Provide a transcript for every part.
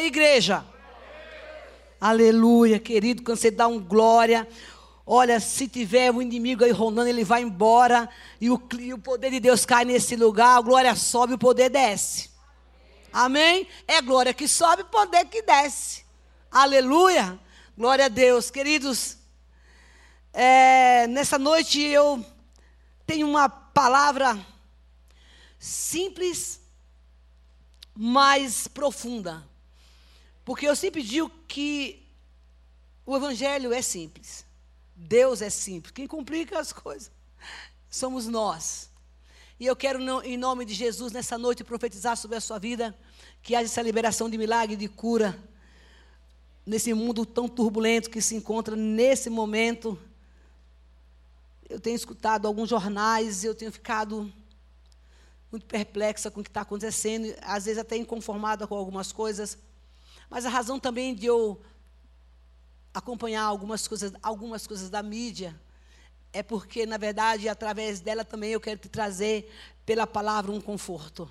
aí, igreja? Aleluia, querido, quando você dá um glória, olha, se tiver o inimigo aí rondando, ele vai embora, e o poder de Deus cai nesse lugar, a glória sobe, o poder desce. Amém? É glória que sobe, poder que desce. Aleluia, glória a Deus. Queridos, nessa noite eu tenho uma palavra simples, mas profunda. Porque eu sempre digo que o evangelho é simples. Deus é simples. Quem complica as coisas somos nós. E eu quero, em nome de Jesus, nessa noite, profetizar sobre a sua vida, que haja essa liberação de milagre, de cura, nesse mundo tão turbulento que se encontra nesse momento. Eu tenho escutado alguns jornais, eu tenho ficado muito perplexa com o que está acontecendo, às vezes até inconformada com algumas coisas. Mas a razão também de eu acompanhar algumas coisas da mídia é porque, na verdade, através dela também eu quero te trazer, pela palavra, um conforto.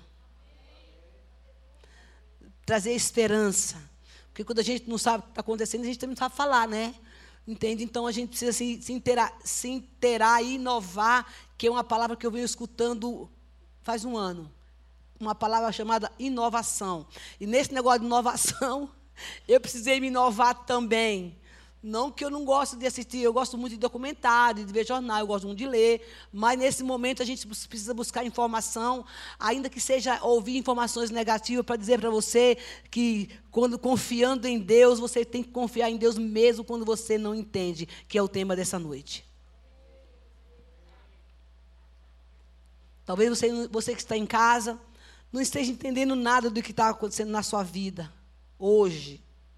Trazer esperança. Porque quando a gente não sabe o que está acontecendo, a gente também não sabe falar, né? Entende? Então, a gente precisa se inteirar e inovar, que é uma palavra que eu venho escutando faz um ano. Uma palavra chamada inovação. E nesse negócio de inovação, eu precisei me inovar também. Não que eu não gosto de assistir, eu gosto muito de documentário, de ver jornal, eu gosto muito de ler, mas nesse momento a gente precisa buscar informação, ainda que seja ouvir informações negativas, para dizer para você que, quando confiando em Deus, você tem que confiar em Deus mesmo quando você não entende, que é o tema dessa noite. Talvez você que está em casa não esteja entendendo nada do que está acontecendo na sua vida, hoje.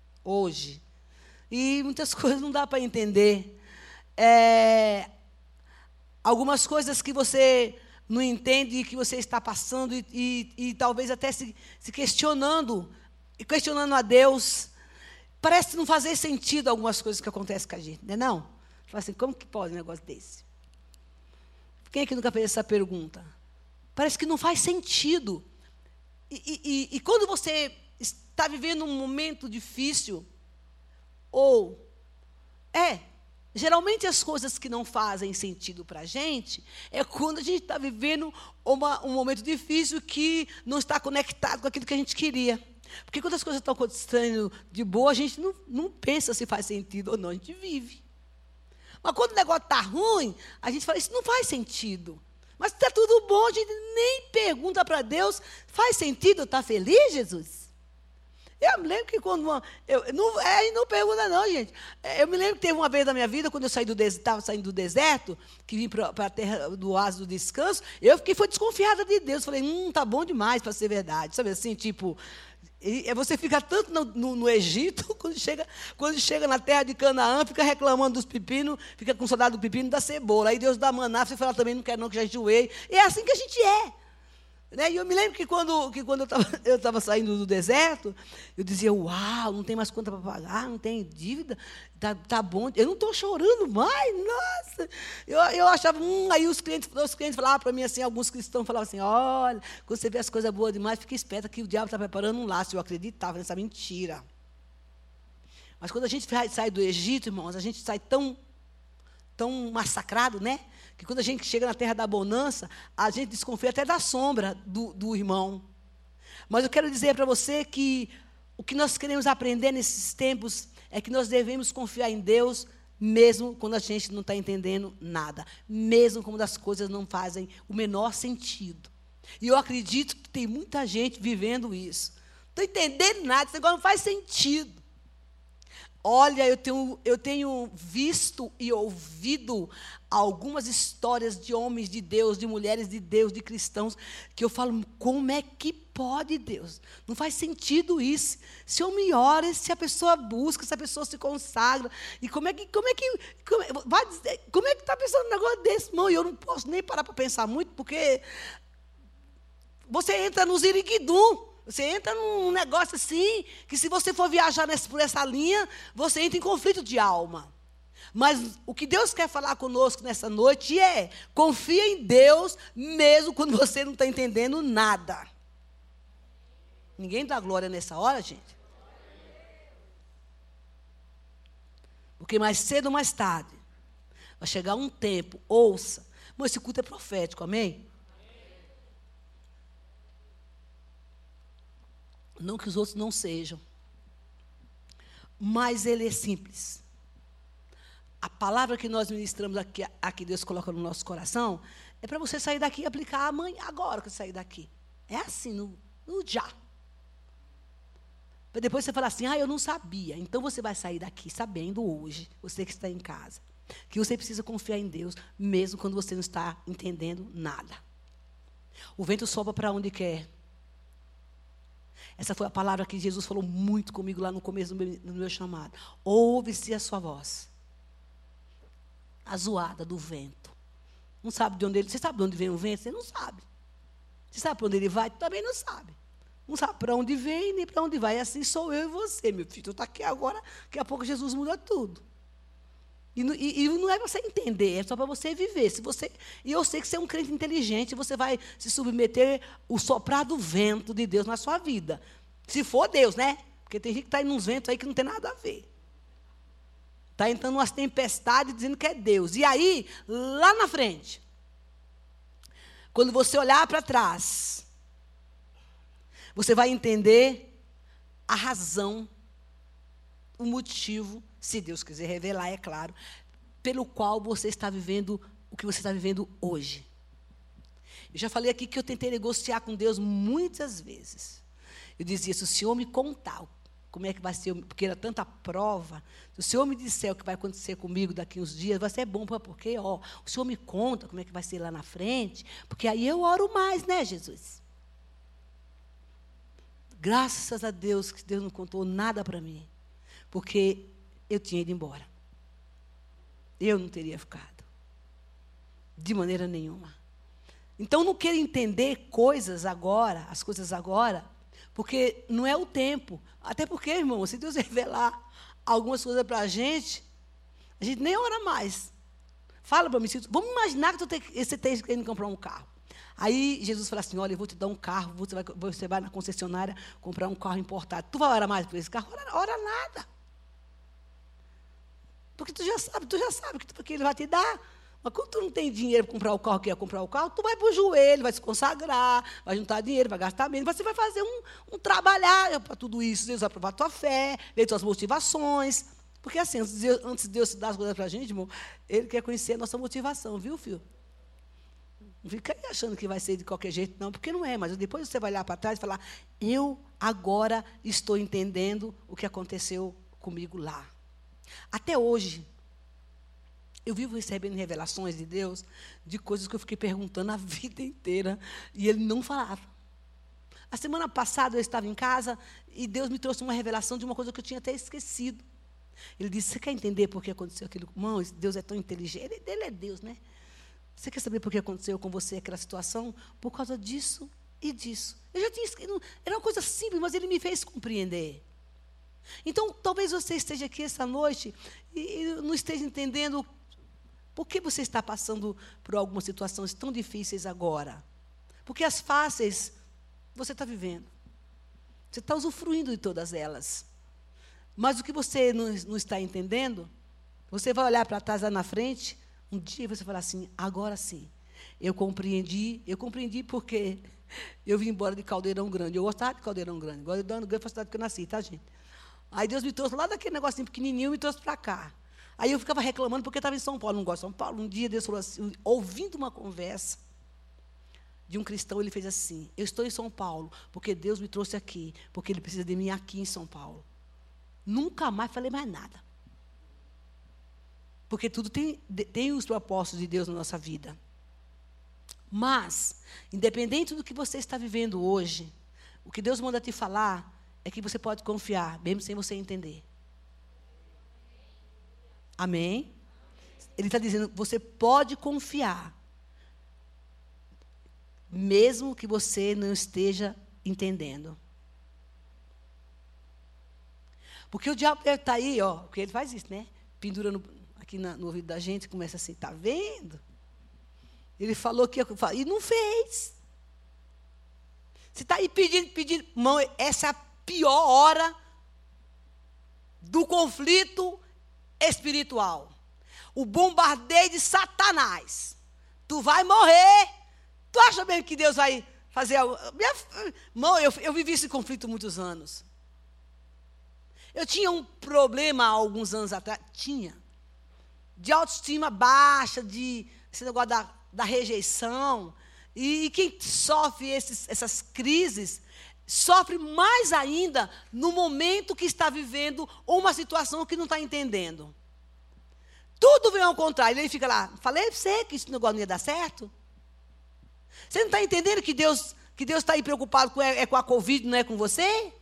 E muitas coisas não dá para entender. Algumas coisas que você não entende e que você está passando e talvez até se questionando a Deus. Parece não fazer sentido algumas coisas que acontecem com a gente, não é não? Fala assim, como que pode um negócio desse? Quem é que nunca fez essa pergunta? Parece que não faz sentido. E quando você está vivendo um momento difícil, geralmente as coisas que não fazem sentido para a gente, é quando a gente está vivendo um momento difícil que não está conectado com aquilo que a gente queria. Porque quando as coisas estão acontecendo de boa, a gente não pensa se faz sentido ou não, a gente vive. Mas quando o negócio está ruim, a gente fala, isso não faz sentido. Mas está tudo bom, a gente nem pergunta para Deus, faz sentido, está feliz, Jesus? Eu me lembro que quando... não pergunta não, gente. Eu me lembro que teve uma vez na minha vida, quando eu estava saindo do deserto, que vim para a terra do oásis do descanso, foi desconfiada de Deus. Falei, tá bom demais para ser verdade. Sabe assim, tipo... Você fica tanto no Egito, quando chega na terra de Canaã, fica reclamando dos pepinos, fica com saudade do pepino e da cebola. Aí Deus dá maná, você fala também, não quero não, que já enjoei. E é assim que a gente é. Né? E eu me lembro que quando eu estava saindo do deserto, eu dizia, uau, não tem mais conta para pagar, não tem dívida, tá bom, eu não estou chorando mais, nossa. Eu achava, aí os clientes falavam para mim assim, alguns cristãos falavam assim, olha, quando você vê as coisas boas demais, fica esperta que o diabo está preparando um laço. Eu acreditava nessa mentira. Mas quando a gente sai do Egito, irmãos, a gente sai tão massacrado, né? Que quando a gente chega na terra da bonança, a gente desconfia até da sombra do irmão. Mas eu quero dizer para você que o que nós queremos aprender nesses tempos é que nós devemos confiar em Deus, mesmo quando a gente não está entendendo nada. Mesmo quando as coisas não fazem o menor sentido. E eu acredito que tem muita gente vivendo isso. Não estou entendendo nada, esse negócio não faz sentido. Olha, eu tenho visto e ouvido algumas histórias de homens de Deus, de mulheres de Deus, de cristãos, que eu falo, como é que pode, Deus? Não faz sentido isso. Se eu me oro, se a pessoa busca, se a pessoa se consagra, e como é que está pensando um negócio desse? Irmão, eu não posso nem parar para pensar muito, porque você entra no ziriguidum. Você entra num negócio assim, que se você for viajar por essa linha, você entra em conflito de alma. Mas o que Deus quer falar conosco nessa noite confia em Deus, mesmo quando você não está entendendo nada. Ninguém dá glória nessa hora, gente? Porque mais cedo ou mais tarde, vai chegar um tempo, ouça. Mas esse culto é profético, amém? Não que os outros não sejam. Mas ele é simples. A palavra que nós ministramos aqui Deus coloca no nosso coração, é para você sair daqui e aplicar amanhã, agora que você sair daqui. É assim, no já. Para depois você falar assim, eu não sabia. Então você vai sair daqui sabendo hoje, você que está em casa, que você precisa confiar em Deus, mesmo quando você não está entendendo nada. O vento sopra para onde quer. Essa foi a palavra que Jesus falou muito comigo lá no começo do meu chamado. Ouve-se a sua voz. A zoada do vento. Não sabe de onde ele... Você sabe de onde vem o vento? Você não sabe. Você sabe para onde ele vai? Tu também não sabe. Não sabe para onde vem nem para onde vai. Assim sou eu e você, meu filho. Tu está aqui agora, daqui a pouco Jesus muda tudo. E não é para você entender, é só para você viver. E eu sei que você é um crente inteligente, você vai se submeter ao soprar do vento de Deus na sua vida. Se for Deus, né? Porque tem gente que está indo nos ventos aí que não tem nada a ver. Está entrando umas tempestades dizendo que é Deus. E aí, lá na frente, quando você olhar para trás, você vai entender a razão, o motivo, se Deus quiser revelar, é claro, pelo qual você está vivendo o que você está vivendo hoje. Eu já falei aqui que eu tentei negociar com Deus muitas vezes. Eu dizia, se o Senhor me contar como é que vai ser, porque era tanta prova, se o Senhor me disser o que vai acontecer comigo daqui uns dias, vai ser bom, porque o Senhor me conta como é que vai ser lá na frente, porque aí eu oro mais, né, Jesus? Graças a Deus que Deus não contou nada para mim, porque eu tinha ido embora. Eu não teria ficado. De maneira nenhuma. Então, não quero entender coisas agora, as coisas agora, porque não é o tempo. Até porque, irmão, se Deus revelar algumas coisas para a gente nem ora mais. Fala para mim, vamos imaginar que você esteja querendo comprar um carro. Aí Jesus fala assim, olha, eu vou te dar um carro, você vai na concessionária comprar um carro importado. Tu vai orar mais por esse carro? Ora nada. Porque tu já sabe que ele vai te dar. Mas quando tu não tem dinheiro para comprar o carro, tu vai para o joelho, vai se consagrar, vai juntar dinheiro, vai gastar menos, você vai fazer um trabalhar para tudo isso. Deus vai provar a tua fé, ver tuas motivações. Porque assim, antes de Deus dar as coisas para a gente, irmão, Ele quer conhecer a nossa motivação, viu, filho? Não fica aí achando que vai ser de qualquer jeito, não, porque não é. Mas depois você vai olhar para trás e falar, eu agora estou entendendo o que aconteceu comigo lá. Até hoje, eu vivo recebendo revelações de Deus, de coisas que eu fiquei perguntando a vida inteira, e Ele não falava. A semana passada eu estava em casa, e Deus me trouxe uma revelação de uma coisa que eu tinha até esquecido. Ele disse, você quer entender por que aconteceu aquilo? Irmão, Deus é tão inteligente, Ele é Deus, né? Você quer saber por que aconteceu com você aquela situação? Por causa disso e disso. Eu já tinha esquecido, era uma coisa simples, mas Ele me fez compreender. Então, talvez você esteja aqui essa noite e não esteja entendendo por que você está passando por algumas situações tão difíceis agora. Porque as fáceis você está vivendo. Você está usufruindo de todas elas. Mas o que você não está entendendo, você vai olhar para trás lá na frente, um dia você vai falar assim, agora sim, eu compreendi porque eu vim embora de Caldeirão Grande. Eu gostava de Caldeirão Grande. Caldeirão Grande foi a cidade que eu nasci, tá, gente? Aí Deus me trouxe lá daquele negocinho pequenininho e me trouxe para cá. Aí eu ficava reclamando porque estava em São Paulo, não gosto de São Paulo. Um dia Deus falou assim, ouvindo uma conversa de um cristão, ele fez assim, eu estou em São Paulo porque Deus me trouxe aqui, porque Ele precisa de mim aqui em São Paulo. Nunca mais falei mais nada. Porque tudo tem os propósitos de Deus na nossa vida. Mas, independente do que você está vivendo hoje, o que Deus manda te falar é que você pode confiar, mesmo sem você entender. Amém? Ele está dizendo, você pode confiar, mesmo que você não esteja entendendo. Porque o diabo deve estar aí, porque ele faz isso, né? Pendura aqui no ouvido da gente, começa assim, está vendo? Ele falou que ia fazer, e não fez. Você está aí pedindo, irmão, essa é a pior hora do conflito, espiritual. O bombardeio de Satanás. Tu vai morrer. Tu acha mesmo que Deus vai fazer algo? Irmão, eu vivi esse conflito muitos anos. Eu tinha um problema há alguns anos atrás. De autoestima baixa, esse negócio da rejeição. E quem sofre essas crises, sofre mais ainda no momento que está vivendo uma situação que não está entendendo. Tudo vem ao contrário. Ele fica lá, falei para você que esse negócio não ia dar certo? Você não está entendendo que Deus está aí preocupado com a Covid, não é com você?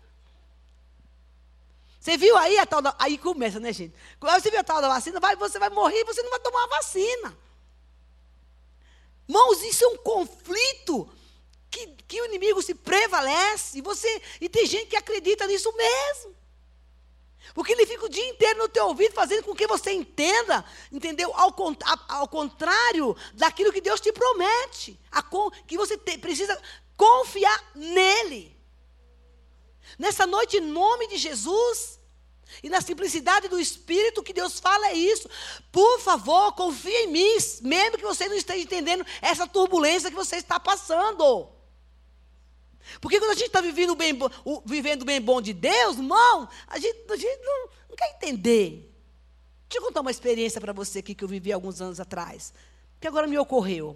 Você viu aí a tal da... Aí começa, né, gente? Você viu a tal da vacina? Você vai morrer e você não vai tomar a vacina. Irmãos, isso é um conflito que o inimigo se prevalece. E tem gente que acredita nisso mesmo. Porque ele fica o dia inteiro no teu ouvido, fazendo com que você entenda, entendeu? Ao contrário daquilo que Deus te promete. Que você precisa confiar nele. Nessa noite, em nome de Jesus, e na simplicidade do Espírito, que Deus fala é isso. Por favor, confie em mim, mesmo que você não esteja entendendo essa turbulência que você está passando. Porque quando a gente está vivendo o bem bom de Deus, irmão, a gente não quer entender. Deixa eu contar uma experiência para você aqui que eu vivi alguns anos atrás, que agora me ocorreu.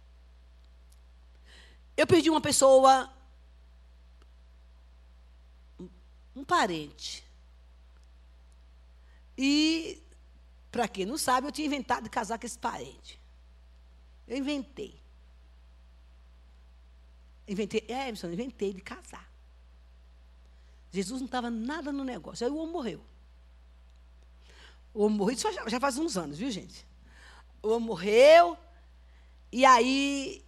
Eu perdi uma pessoa, um parente. E, para quem não sabe, eu tinha inventado de casar com esse parente. Eu inventei de casar. Jesus não estava nada no negócio. Aí o homem morreu. O homem morreu, isso já faz uns anos, viu, gente? O homem morreu, e aí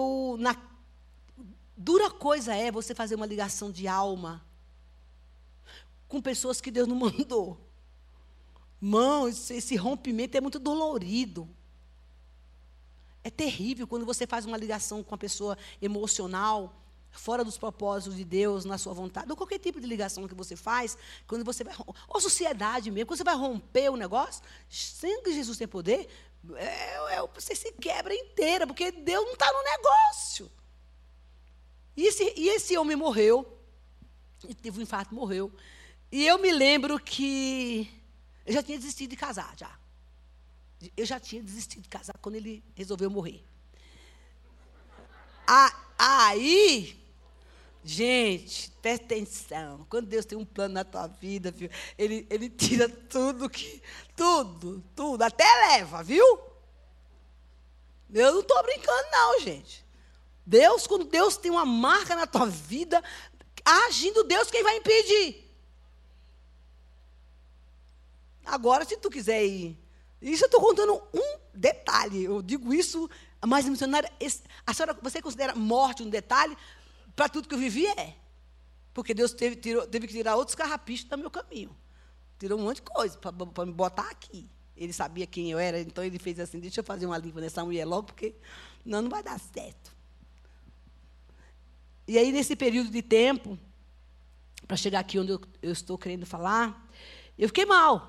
dura coisa é você fazer uma ligação de alma com pessoas que Deus não mandou. Irmão, esse rompimento é muito dolorido. É terrível quando você faz uma ligação com uma pessoa emocional, fora dos propósitos de Deus, na sua vontade, ou qualquer tipo de ligação que você faz, quando você vai, ou sociedade mesmo, quando você vai romper o negócio, sendo que Jesus tem poder, você se quebra inteira, porque Deus não está no negócio. E esse homem morreu, ele teve um infarto, morreu. E eu me lembro que eu já tinha desistido de casar, já. Eu já tinha desistido de casar quando ele resolveu morrer. Aí, gente, presta atenção. Quando Deus tem um plano na tua vida, viu, ele tira tudo, até leva, viu? Eu não estou brincando, não, gente. Quando Deus tem uma marca na tua vida, agindo Deus, quem vai impedir? Agora, se tu quiser ir... Isso eu estou contando um detalhe. Eu digo isso, mas missionária, você considera morte um detalhe? Para tudo que eu vivi, é. Porque Deus teve que tirar outros carrapichos do meu caminho. Tirou um monte de coisa para me botar aqui. Ele sabia quem eu era, então ele fez assim, deixa eu fazer uma limpa nessa mulher logo, porque não vai dar certo. E aí, nesse período de tempo, para chegar aqui onde eu estou querendo falar, eu fiquei mal.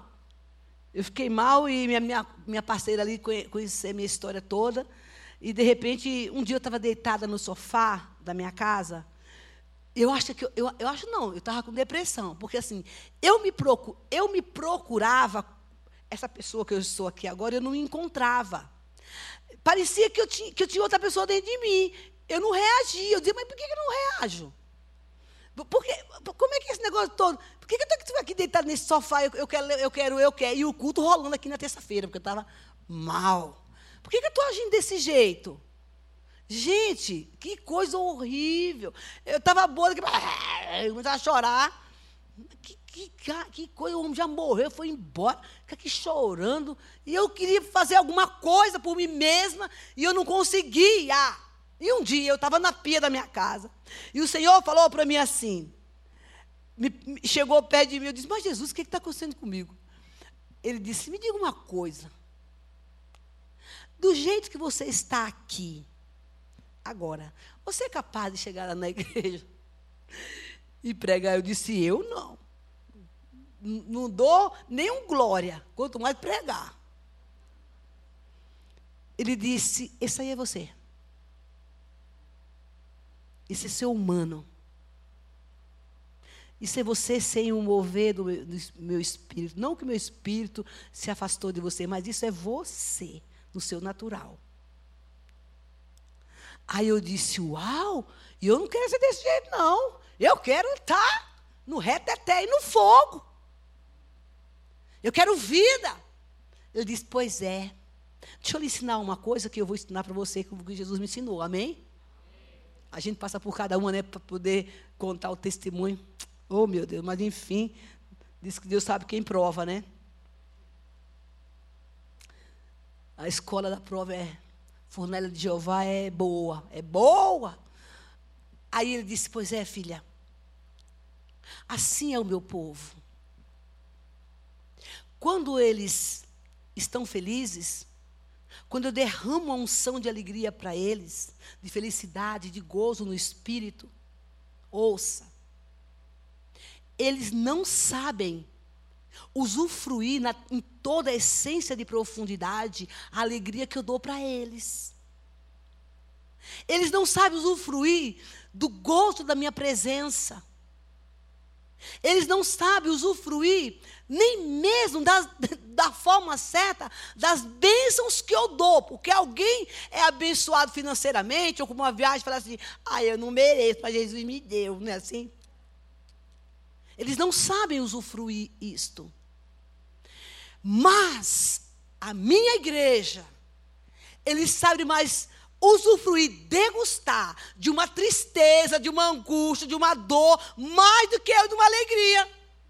E minha parceira ali conhecia a minha história toda. E, de repente, um dia eu estava deitada no sofá da minha casa. Eu estava com depressão. Porque, assim, eu me procurava, essa pessoa que eu sou aqui agora, eu não me encontrava. Parecia que eu tinha outra pessoa dentro de mim. Eu não reagia. Eu dizia, mas por que eu não reajo? Como é que é esse negócio todo? Por que eu estou aqui deitado nesse sofá? Eu quero. E o culto rolando aqui na terça-feira, porque eu estava mal. Por que eu estou agindo desse jeito? Gente, que coisa horrível. Eu estava boa, eu começava a chorar. Que coisa, o homem já morreu, foi embora. Fica aqui chorando. E eu queria fazer alguma coisa por mim mesma, e eu não conseguia. E um dia eu estava na pia da minha casa, e o Senhor falou para mim assim, chegou perto de mim, eu disse, mas Jesus, o que está acontecendo comigo? Ele disse, me diga uma coisa, do jeito que você está aqui, agora, você é capaz de chegar lá na igreja e pregar? Eu disse, eu não. não dou nenhum glória, quanto mais pregar. Ele disse, esse aí é você. Esse é ser humano. Isso é você sem o mover do meu espírito. Não que o meu espírito se afastou de você, mas isso é você, no seu natural. Aí eu disse, uau, e eu não quero ser desse jeito, não. Eu quero estar no reteté e no fogo. Eu quero vida. Ele disse, pois é. Deixa eu lhe ensinar uma coisa que eu vou ensinar para você, que Jesus me ensinou, amém? A gente passa por cada uma, né, para poder contar o testemunho. Oh, meu Deus, mas enfim, diz que Deus sabe quem prova, né? A escola da prova Fornalha de Jeová é boa, é boa. Aí ele disse, pois é, filha, assim é o meu povo. Quando eles estão felizes, quando eu derramo a unção de alegria para eles, de felicidade, de gozo no espírito, ouça, eles não sabem usufruir em toda a essência de profundidade, a alegria que eu dou para eles. Eles não sabem usufruir do gosto da minha presença. Eles não sabem usufruir nem mesmo da forma certa das bênçãos que eu dou. Porque alguém é abençoado financeiramente, ou com uma viagem, fala assim, eu não mereço, mas Jesus me deu, não é assim? Eles não sabem usufruir isto. Mas a minha igreja, eles sabem mais usufruir, degustar de uma tristeza, de uma angústia, de uma dor, mais do que eu de uma alegria.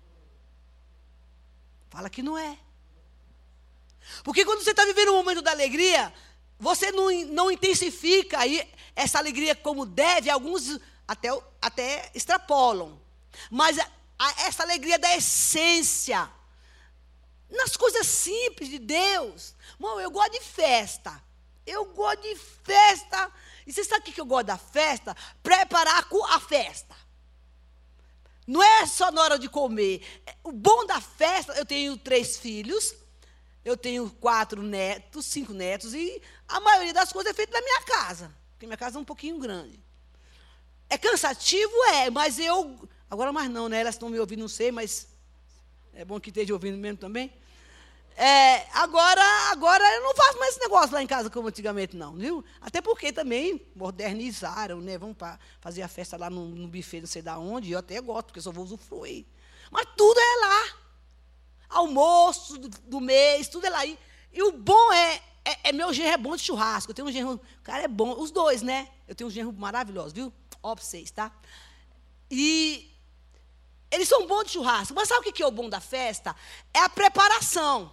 Fala que não é. Porque quando você está vivendo um momento da alegria, você não intensifica aí essa alegria como deve, alguns até extrapolam. Mas essa alegria da essência, nas coisas simples de Deus. Irmão, eu gosto de festa. Eu gosto de festa. E você sabe o que eu gosto da festa? Preparar a festa. Não é só na hora de comer. O bom da festa, eu tenho 3 filhos, eu tenho 4 netos, 5 netos, e a maioria das coisas é feita na minha casa. Porque minha casa é um pouquinho grande. É cansativo? Mas eu... Agora mais não, né? Elas estão me ouvindo, não sei, mas é bom que esteja ouvindo mesmo também. Agora eu não faço mais esse negócio lá em casa como antigamente, não, viu? Até porque também modernizaram, né? Vamos fazer a festa lá no buffet, não sei de onde, e eu até gosto, porque eu só vou usufruir. Mas tudo é lá. Almoço do mês, tudo é lá. E o bom meu genro é bom de churrasco. Eu tenho um genro, o cara é bom, os dois, né? Eu tenho um genro maravilhoso, viu? Ó para vocês, tá? E eles são bons de churrasco. Mas sabe o que é o bom da festa? É a preparação.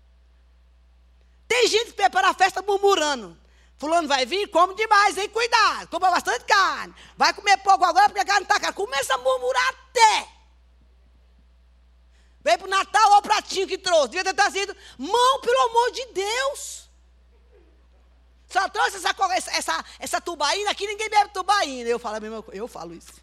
Tem gente que prepara a festa murmurando. Fulano vai vir, come demais, hein? Cuidado, coma bastante carne. Vai comer pouco agora porque a carne está cara. Começa a murmurar até. Veio para o Natal, olha o pratinho que trouxe. Devia ter trazido. Mão, pelo amor de Deus. Só trouxe essa tubaína aqui, ninguém bebe tubaína. Eu falo isso.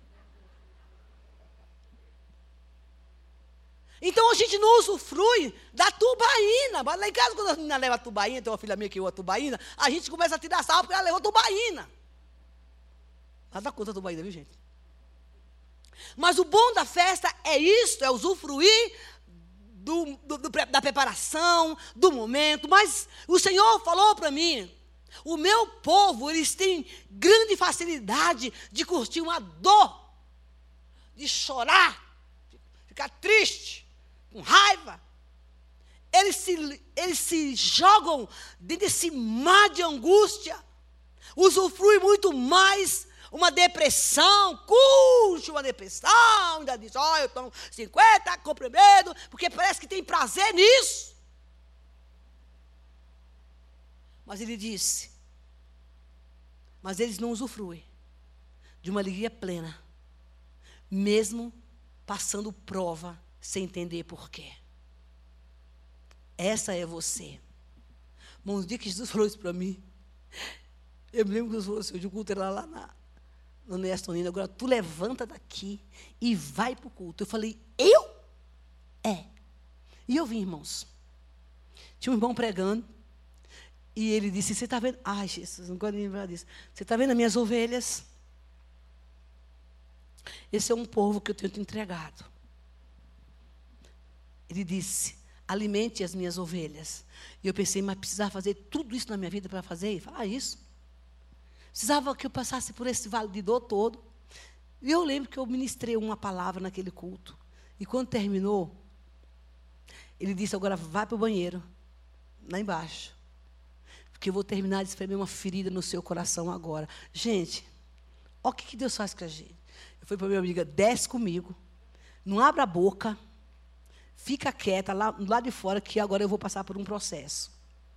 Então a gente não usufrui da tubaína. Mas lá em casa, quando a menina leva a tubaína, tem uma filha minha que leva a tubaína, a gente começa a tirar sarro porque ela levou a tubaína. Nada contra a tubaína, viu, gente? Mas o bom da festa é isso, é usufruir da preparação, do momento. Mas o Senhor falou para mim, o meu povo, eles têm grande facilidade de curtir uma dor, de chorar, ficar triste, com raiva. Eles se jogam dentro desse mar de angústia, usufruem muito mais uma depressão, curte uma depressão, ainda diz, eu tomo 50, comprimido, porque parece que tem prazer nisso. Mas ele disse, mas eles não usufruem de uma alegria plena, mesmo passando prova sem entender por quê. Essa é você. Irmão, no dia que Jesus falou isso para mim, eu me lembro que Jesus falou assim, o culto era lá no Nestonina, agora tu levanta daqui e vai para o culto. Eu falei, eu? E eu vi, irmãos. Tinha um irmão pregando. E ele disse, você está vendo? Ai, Jesus, não gosto de lembrar disso. Você está vendo as minhas ovelhas? Esse é um povo que eu tenho te entregado. Ele disse, alimente as minhas ovelhas. E eu pensei, mas precisava fazer tudo isso na minha vida para fazer? E falar isso. Precisava que eu passasse por esse vale de dor todo. E eu lembro que eu ministrei uma palavra naquele culto. E quando terminou, ele disse, agora vai para o banheiro, lá embaixo. Porque eu vou terminar de espremer uma ferida no seu coração agora. Gente, olha o que Deus faz com a gente. Eu falei para a minha amiga, desce comigo, não abra a boca, fica quieta lá de fora, que agora eu vou passar por um processo.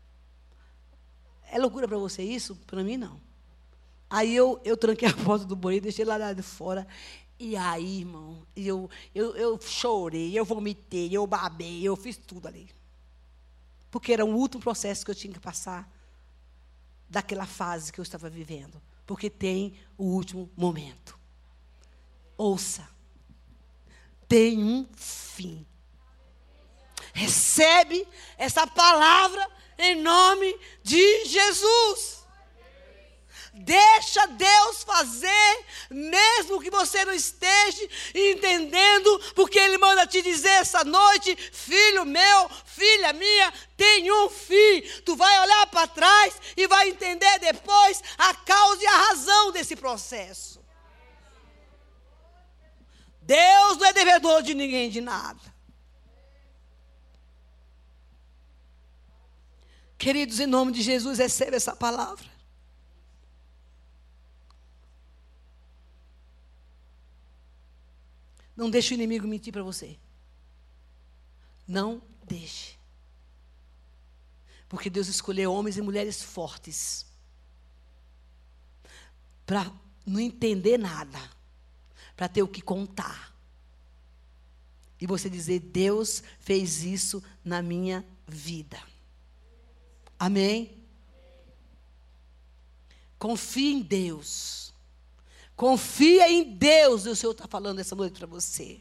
É loucura para você isso? Para mim, não. Aí eu tranquei a porta do banheiro, deixei lá de fora. E aí, irmão, eu chorei, eu vomitei, eu babei, eu fiz tudo ali. Porque era um último processo que eu tinha que passar daquela fase que eu estava vivendo. Porque tem o último momento. Ouça. Tem um fim. Recebe essa palavra em nome de Jesus. Deixa Deus fazer, mesmo que você não esteja entendendo, porque Ele manda te dizer essa noite, filho meu, filha minha, tem um fim. Tu vai olhar para trás e vai entender depois a causa e a razão desse processo. Deus não é devedor de ninguém de nada. Queridos, em nome de Jesus, receba essa palavra. Não deixe o inimigo mentir para você. Não deixe. Porque Deus escolheu homens e mulheres fortes. Para não entender nada. Para ter o que contar. E você dizer, Deus fez isso na minha vida. Amém? Confie em Deus. Confia em Deus, e o Senhor está falando essa noite para você.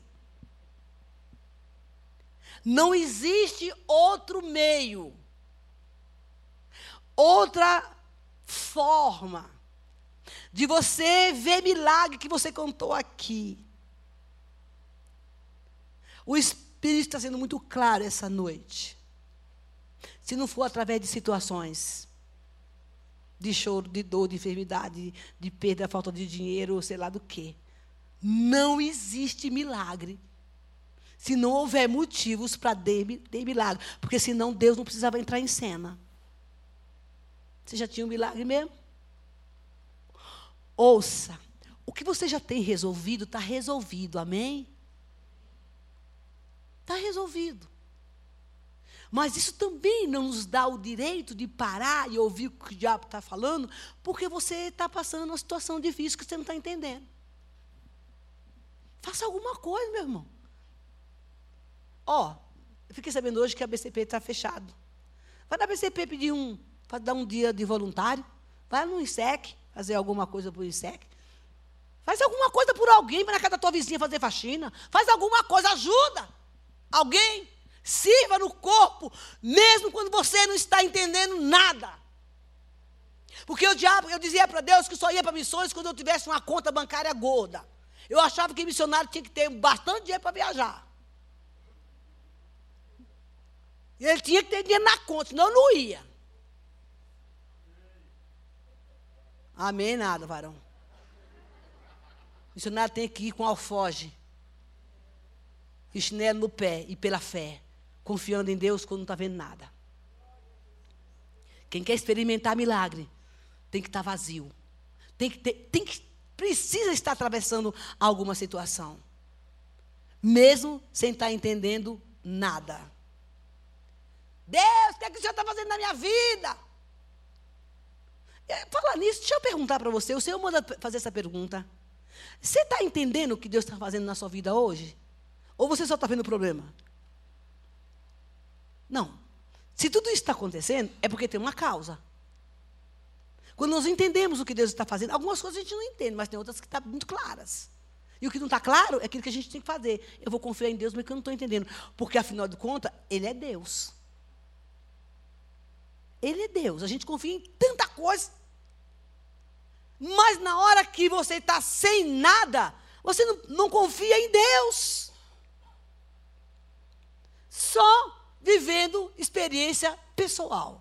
Não existe outro meio, outra forma de você ver milagre que você contou aqui. O Espírito está sendo muito claro essa noite. Se não for através de situações de choro, de dor, de enfermidade, de perda, falta de dinheiro, sei lá do quê. Não existe milagre se não houver motivos para ter milagre. Porque senão Deus não precisava entrar em cena. Você já tinha um milagre mesmo? Ouça, o que você já tem resolvido, está resolvido, amém? Está resolvido. Mas isso também não nos dá o direito de parar e ouvir o que o diabo está falando, porque você está passando uma situação difícil que você não está entendendo. Faça alguma coisa, meu irmão. Eu fiquei sabendo hoje que a BCP está fechado. Vai na BCP pedir dar um dia de voluntário. Vai no ISEC, fazer alguma coisa para o ISEC. Faz alguma coisa por alguém, vai na casa da tua vizinha fazer faxina. Faz alguma coisa, ajuda alguém. Sirva no corpo, mesmo quando você não está entendendo nada. Porque eu dizia para Deus que só ia para missões quando eu tivesse uma conta bancária gorda. Eu achava que missionário tinha que ter bastante dinheiro para viajar. E ele tinha que ter dinheiro na conta, senão eu não ia. Amém, nada, varão. O missionário tem que ir com alfoge, e chinelo no pé e pela fé, confiando em Deus quando não está vendo nada. Quem quer experimentar milagre tem que estar vazio. Precisa estar atravessando alguma situação, mesmo sem estar entendendo nada. Deus, o que é que o Senhor está fazendo na minha vida? Falar nisso, deixa eu perguntar para você. O Senhor manda fazer essa pergunta. Você está entendendo o que Deus está fazendo na sua vida hoje? Ou você só está vendo o problema? Não. Se tudo isso está acontecendo, é porque tem uma causa. Quando nós entendemos o que Deus está fazendo, algumas coisas a gente não entende, mas tem outras que estão muito claras. E o que não está claro é aquilo que a gente tem que fazer. Eu vou confiar em Deus, mas que eu não estou entendendo. Porque, afinal de contas, Ele é Deus. Ele é Deus. A gente confia em tanta coisa. Mas na hora que você está sem nada, você não confia em Deus. Só vivendo experiência pessoal.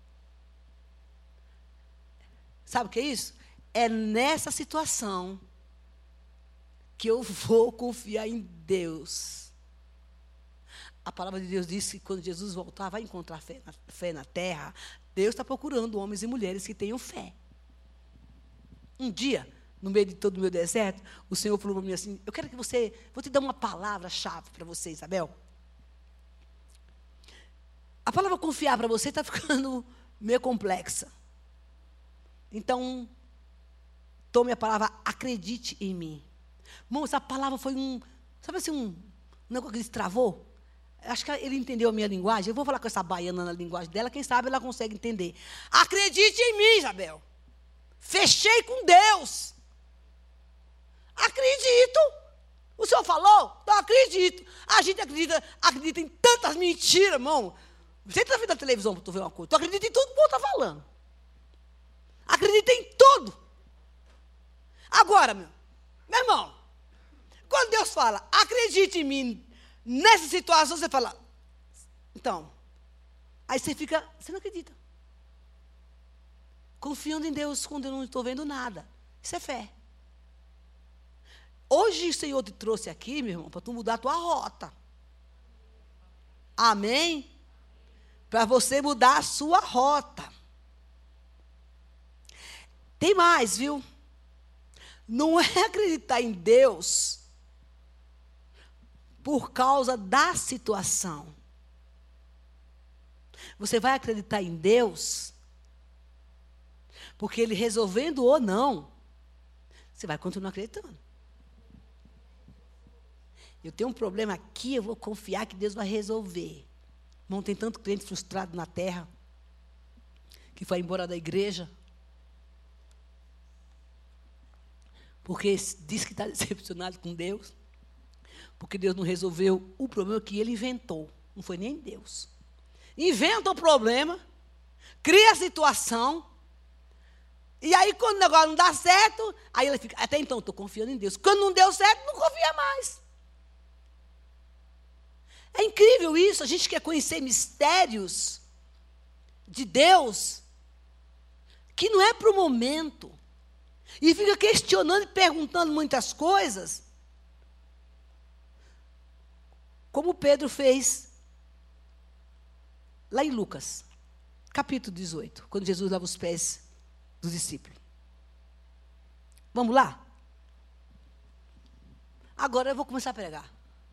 Sabe o que é isso? É nessa situação que eu vou confiar em Deus. A palavra de Deus diz que quando Jesus voltar, vai encontrar fé na terra. Deus está procurando homens e mulheres que tenham fé. Um dia, no meio de todo o meu deserto, o Senhor falou para mim assim, eu quero que vou te dar uma palavra-chave para você, Isabel. A palavra confiar para você está ficando meio complexa. Então, tome a palavra, acredite em mim. Irmão, essa palavra foi sabe assim, um negócio que destravou? Acho que ele entendeu a minha linguagem. Eu vou falar com essa baiana na linguagem dela, quem sabe ela consegue entender. Acredite em mim, Isabel. Fechei com Deus. Acredito. O Senhor falou? Então acredito. A gente acredita em tantas mentiras, irmão. Você está vendo a televisão para tu ver uma coisa. Tu acredita em tudo que o povo está falando. Acredita em tudo. Agora, meu irmão, quando Deus fala, acredite em mim, nessa situação, você fala, então, aí você não acredita. Confiando em Deus quando eu não estou vendo nada. Isso é fé. Hoje o Senhor te trouxe aqui, meu irmão, para tu mudar a tua rota. Amém? Para você mudar a sua rota. Tem mais, viu? Não é acreditar em Deus por causa da situação. Você vai acreditar em Deus porque Ele resolvendo ou não, você vai continuar acreditando. Eu tenho um problema aqui, eu vou confiar que Deus vai resolver. Irmão, tem tanto crente frustrado na terra que foi embora da igreja porque diz que está decepcionado com Deus, porque Deus não resolveu o problema que ele inventou. Não foi nem Deus. Inventa o problema, cria a situação, e aí quando o negócio não dá certo, aí ele fica, até então estou confiando em Deus. Quando não deu certo, não confia mais. É incrível isso, a gente quer conhecer mistérios de Deus, que não é para o momento. E fica questionando e perguntando muitas coisas. Como Pedro fez lá em Lucas, capítulo 18, quando Jesus lava os pés dos discípulos. Vamos lá? Agora eu vou começar a pregar.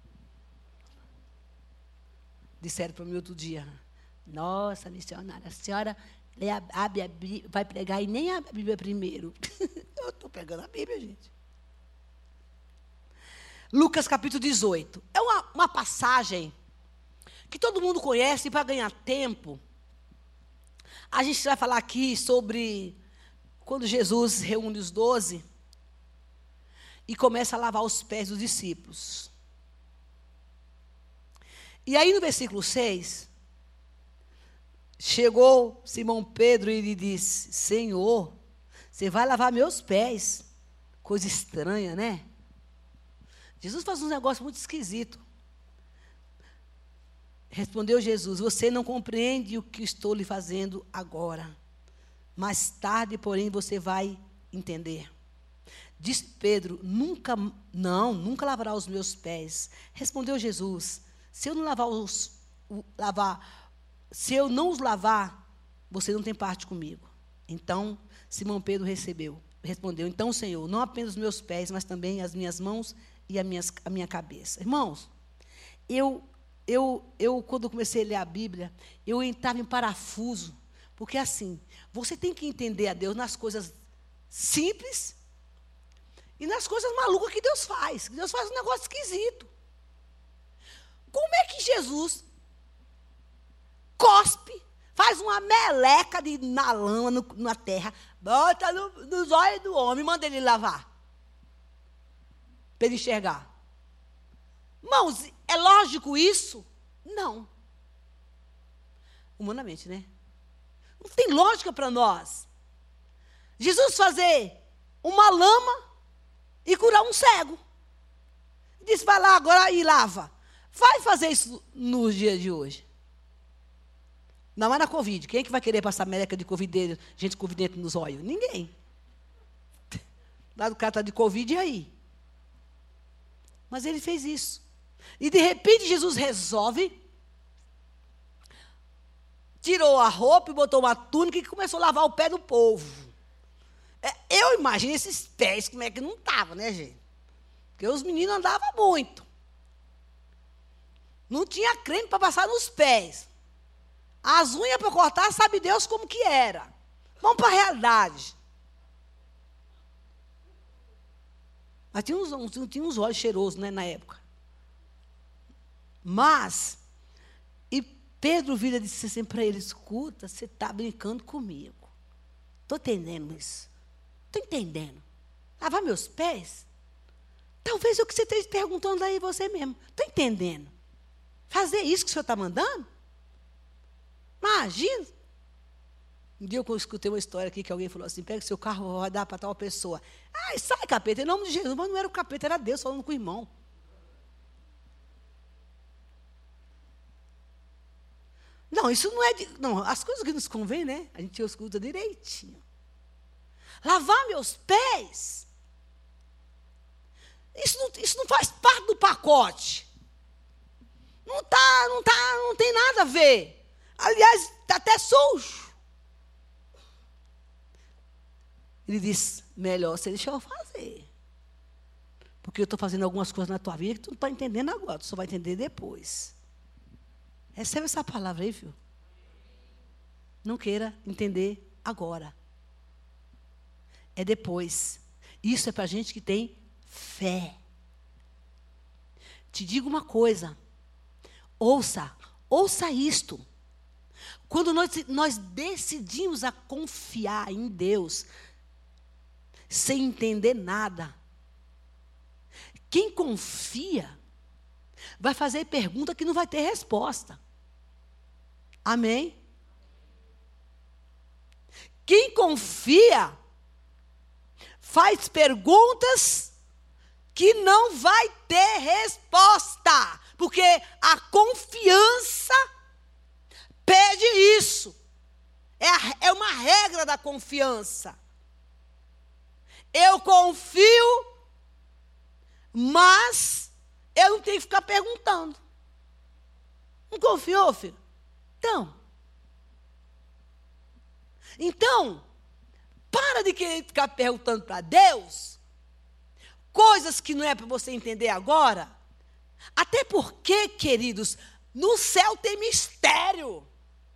Disseram para mim outro dia, nossa, missionária, a senhora vai pregar e nem a Bíblia primeiro. Eu estou pegando a Bíblia, gente. Lucas capítulo 18. É uma passagem que todo mundo conhece, e para ganhar tempo, a gente vai falar aqui sobre quando Jesus reúne os 12 e começa a lavar os pés dos discípulos. E aí no versículo 6, chegou Simão Pedro e lhe disse, Senhor, você vai lavar meus pés? Coisa estranha, né? Jesus faz um negócio muito esquisito. Respondeu Jesus, você não compreende o que estou lhe fazendo agora. Mais tarde, porém, você vai entender. Disse Pedro, nunca lavará os meus pés. Respondeu Jesus, se eu não os lavar, você não tem parte comigo. Então, Simão Pedro respondeu, então, Senhor, não apenas os meus pés, mas também as minhas mãos e a minha cabeça. Irmãos, eu quando comecei a ler a Bíblia, eu entrava em parafuso, porque assim, você tem que entender a Deus nas coisas simples e nas coisas malucas que Deus faz. Deus faz um negócio esquisito. Como é que Jesus cospe, faz uma meleca na lama, na terra, bota nos olhos do homem e manda ele lavar? para ele enxergar. Irmãos, é lógico isso? Não. Humanamente, né? Não tem lógica para nós. Jesus fazer uma lama e curar um cego. Disse, vai lá agora e lava. Vai fazer isso nos dias de hoje. Não é na Covid. Quem é que vai querer passar meleca de Covid, gente covidente nos olhos? Ninguém. Lá do cara está de Covid, e aí? Mas ele fez isso. E de repente Jesus resolve, tirou a roupa e botou uma túnica e começou a lavar o pé do povo. Eu imagino esses pés, como é que não estavam, né, gente? Porque os meninos andavam muito. Não tinha creme para passar nos pés. As unhas para cortar, sabe Deus como que era. Vamos para a realidade. Mas tinha uns olhos cheirosos, né, na época. Mas, e Pedro vira e disse assim para ele, escuta, você está brincando comigo. Estou entendendo isso. Estou entendendo. Lavar meus pés? Talvez é o que você esteja perguntando aí você mesmo. Estou entendendo. Fazer isso que o senhor está mandando? Imagina. Um dia eu escutei uma história aqui que alguém falou assim, pega seu carro, vai dar para tal pessoa. Ai, sai, capeta, em nome de Jesus. Mas não era o capeta, era Deus falando com o irmão. Não, isso não é... Não, as coisas que nos convêm, né? A gente escuta direitinho. Lavar meus pés. Isso não faz parte do pacote. Não tem nada a ver. Aliás, está até sujo. Ele disse, melhor você deixar eu fazer. Porque eu estou fazendo algumas coisas na tua vida que tu não está entendendo agora, tu só vai entender depois. Recebe essa palavra aí, viu? Não queira entender agora. É depois. Isso é para gente que tem fé. Te digo uma coisa. Ouça isto. Quando nós decidimos a confiar em Deus, sem entender nada, quem confia vai fazer pergunta que não vai ter resposta. Amém? Quem confia faz perguntas que não vai ter resposta, porque a confiança pede isso. É uma regra da confiança. Eu confio, mas eu não tenho que ficar perguntando. Não confiou, filho? Então, para de querer ficar perguntando para Deus coisas que não é para você entender agora. Até porque, queridos, no céu tem mistério.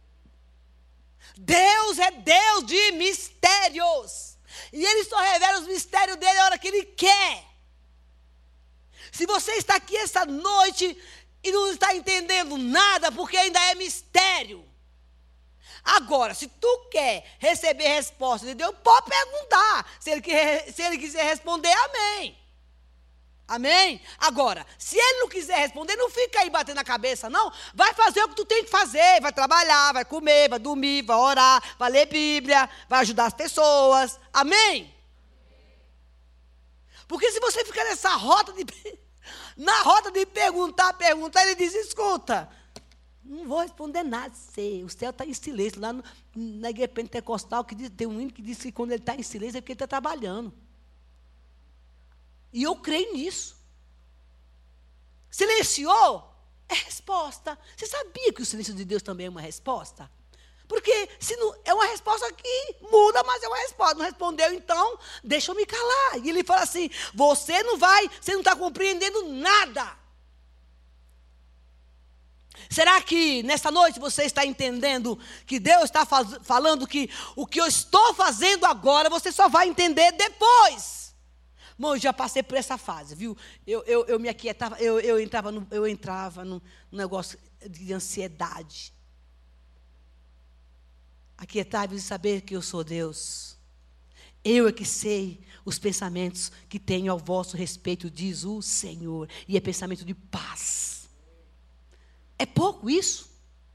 Deus é Deus de mistérios. E Ele só revela os mistérios dele a hora que Ele quer. Se você está aqui essa noite e não está entendendo nada, porque ainda é mistério. Agora, se tu quer receber resposta de Deus, pode perguntar. Se ele quiser responder, amém. Amém? Agora, se ele não quiser responder, não fica aí batendo a cabeça, não. Vai fazer o que tu tem que fazer. Vai trabalhar, vai comer, vai dormir, vai orar, vai ler Bíblia, vai ajudar as pessoas. Amém? Porque se você ficar nessa na rota de perguntar, ele diz, escuta, não vou responder nada. O céu está em silêncio. Lá na igreja pentecostal, tem um hino que diz que quando ele está em silêncio é porque ele está trabalhando. E eu creio nisso. Silenciou? É resposta. Você sabia que o silêncio de Deus também é uma resposta? Porque se não, é uma resposta que muda, mas é uma resposta. Não respondeu, então, deixa eu me calar. E ele fala assim, você não está compreendendo nada. Será que nessa noite você está entendendo que Deus está falando que o que eu estou fazendo agora, você só vai entender depois? Bom, eu já passei por essa fase, viu? Eu me aquietava, eu entrava num negócio de ansiedade. Aquietar e saber que eu sou Deus. Eu é que sei os pensamentos que tenho ao vosso respeito, diz o Senhor. E é pensamento de paz. É pouco isso?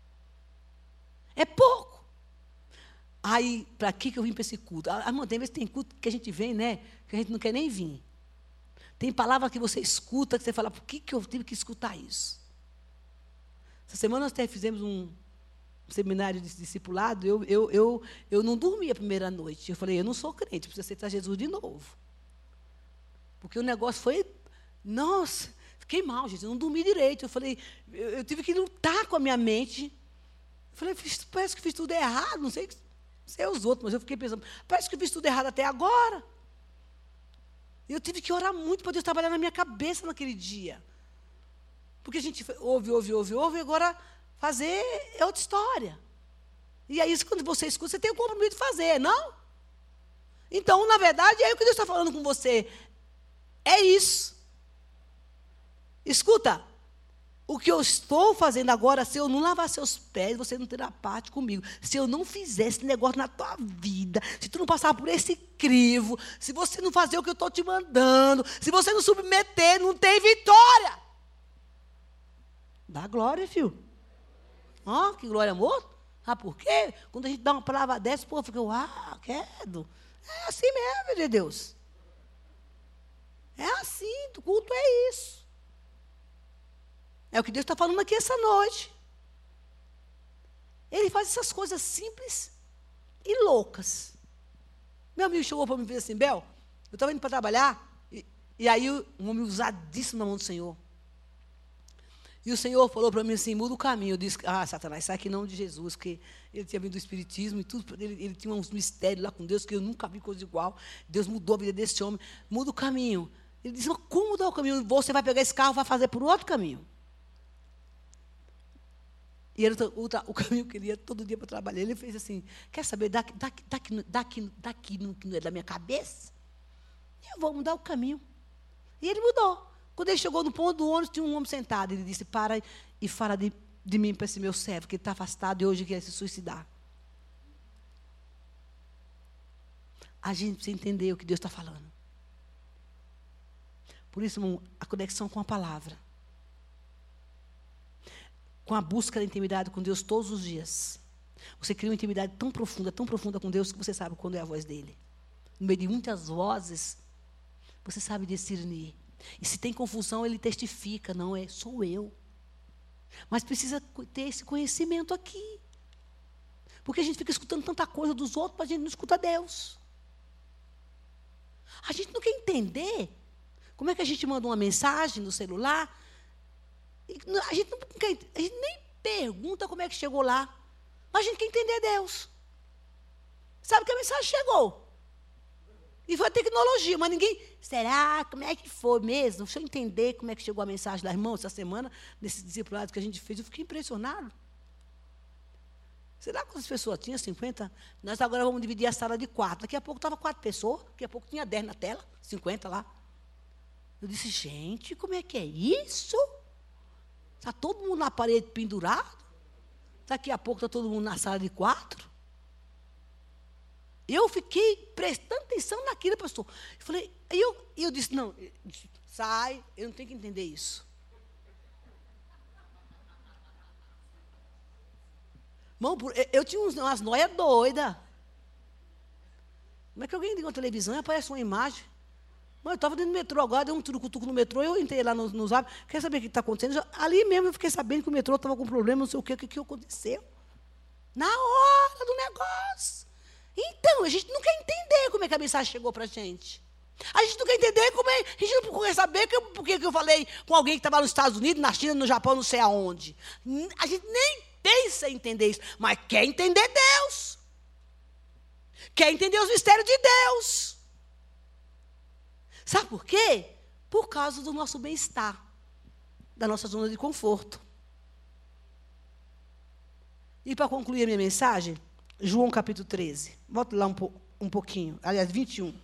É pouco. Aí, para que eu vim para esse culto? Irmão, tem vezes que tem culto que a gente vem, né? Que a gente não quer nem vir. Tem palavra que você escuta, que você fala, por que eu tive que escutar isso? Essa semana nós até fizemos um seminário de discipulado. Eu não dormi a primeira noite. Eu falei, eu não sou crente, preciso aceitar Jesus de novo. Porque o negócio foi, nossa, fiquei mal, gente, eu não dormi direito. Eu falei, eu tive que lutar com a minha mente. Eu falei, parece que fiz tudo errado, não sei os outros, mas eu fiquei pensando, parece que eu fiz tudo errado até agora. Eu tive que orar muito para Deus trabalhar na minha cabeça naquele dia. Porque a gente ouve, e agora fazer é outra história. E é isso, quando você escuta, você tem o compromisso de fazer, não? Então, na verdade, é o que Deus está falando com você. É isso. Escuta, o que eu estou fazendo agora, se eu não lavar seus pés, você não terá parte comigo. Se eu não fizer esse negócio na tua vida, se tu não passar por esse crivo, se você não fazer o que eu estou te mandando, se você não submeter, não tem vitória. Dá glória, filho. Ó, que glória, amor. Ah, por quê? Quando a gente dá uma palavra dessa, o povo fica, quero. É assim mesmo, meu Deus. É assim, o culto é isso. É o que Deus está falando aqui essa noite. Ele faz essas coisas simples e loucas. Meu amigo chegou para mim e fez assim, Bel, eu estava indo para trabalhar, e aí um homem usadíssimo na mão do Senhor. E o Senhor falou para mim assim, muda o caminho. Eu disse, Satanás, sai aqui em nome de Jesus, porque ele tinha vindo do Espiritismo e tudo, ele tinha uns mistérios lá com Deus, que eu nunca vi coisa igual. Deus mudou a vida desse homem, muda o caminho. Ele disse, mas como mudar o caminho? Você vai pegar esse carro e vai fazer por outro caminho. E era o caminho que ele ia todo dia para trabalhar. Ele fez assim, quer saber, daqui que não é da minha cabeça, eu vou mudar o caminho. E ele mudou. Quando ele chegou no ponto do ônibus, tinha um homem sentado. Ele disse, para e fala de mim para esse meu servo, que ele está afastado e hoje quer se suicidar. A gente precisa entender o que Deus está falando. Por isso, irmão, a conexão com a palavra. Com a busca da intimidade com Deus todos os dias. Você cria uma intimidade tão profunda com Deus, que você sabe quando é a voz dele. No meio de muitas vozes, você sabe discernir. E se tem confusão, ele testifica, não é, sou eu. Mas precisa ter esse conhecimento aqui. Porque a gente fica escutando tanta coisa dos outros, mas a gente não escuta Deus. A gente não quer entender como é que a gente manda uma mensagem no celular. A gente nem pergunta como é que chegou lá. Mas a gente quer entender Deus. Sabe que a mensagem chegou. E foi a tecnologia, mas ninguém... Será? Como é que foi mesmo? Deixa eu entender como é que chegou a mensagem da irmã essa semana, nesse discipulado que a gente fez. Eu fiquei impressionado. Será quantas pessoas tinha? 50? Nós agora vamos dividir a sala de 4. Daqui a pouco estava 4 pessoas, daqui a pouco tinha 10 na tela, 50 lá. Eu disse, gente, como é que é isso? Está todo mundo na parede pendurado? Daqui a pouco está todo mundo na sala de 4? Eu fiquei prestando atenção naquilo, pastor. Eu falei, eu disse, não, sai, eu não tenho que entender isso. Irmão, eu tinha umas noias doidas. Como é que alguém liga uma televisão e aparece uma imagem? Mas eu estava dentro do metrô agora, deu um turucutuco no metrô, eu entrei lá no Zap, quer saber o que está acontecendo? Ali mesmo eu fiquei sabendo que o metrô estava com problema, não sei o que aconteceu. Na hora do negócio. Então, a gente não quer entender como é que a mensagem chegou para a gente. A gente não quer entender como é, a gente não quer saber por que eu falei com alguém que estava nos Estados Unidos, na China, no Japão, não sei aonde. A gente nem pensa em entender isso, mas quer entender Deus. Quer entender os mistérios de Deus. Sabe por quê? Por causa do nosso bem-estar, da nossa zona de conforto. E para concluir a minha mensagem, João capítulo 13. Volta lá um pouquinho. Aliás, 21.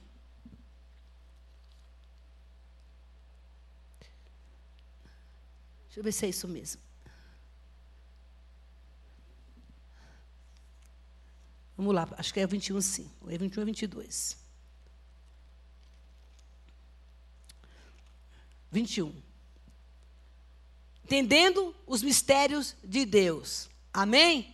Deixa eu ver se é isso mesmo. Vamos lá, acho que é 21 sim. Ou é 21 ou 22. 21. Entendendo os mistérios de Deus. Amém?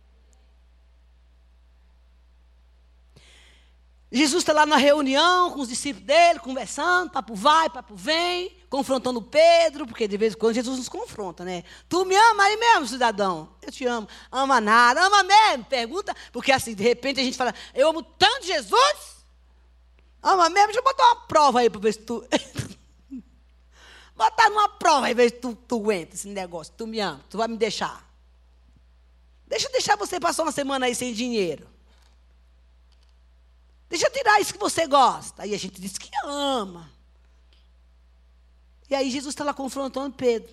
Jesus está lá na reunião com os discípulos dele, conversando, papo vai, papo vem, confrontando Pedro, porque de vez em quando Jesus nos confronta, né? Tu me ama aí mesmo, cidadão? Eu te amo. Ama nada, ama mesmo? Pergunta, porque assim, de repente a gente fala, eu amo tanto Jesus? Ama mesmo? Deixa eu botar uma prova aí para ver se tu... botar numa prova aí, ver se tu aguenta esse negócio, tu me ama, tu vai me deixar. Deixa eu deixar você passar uma semana aí sem dinheiro. Deixa eu tirar isso que você gosta. Aí a gente diz que ama. E aí Jesus está lá confrontando Pedro.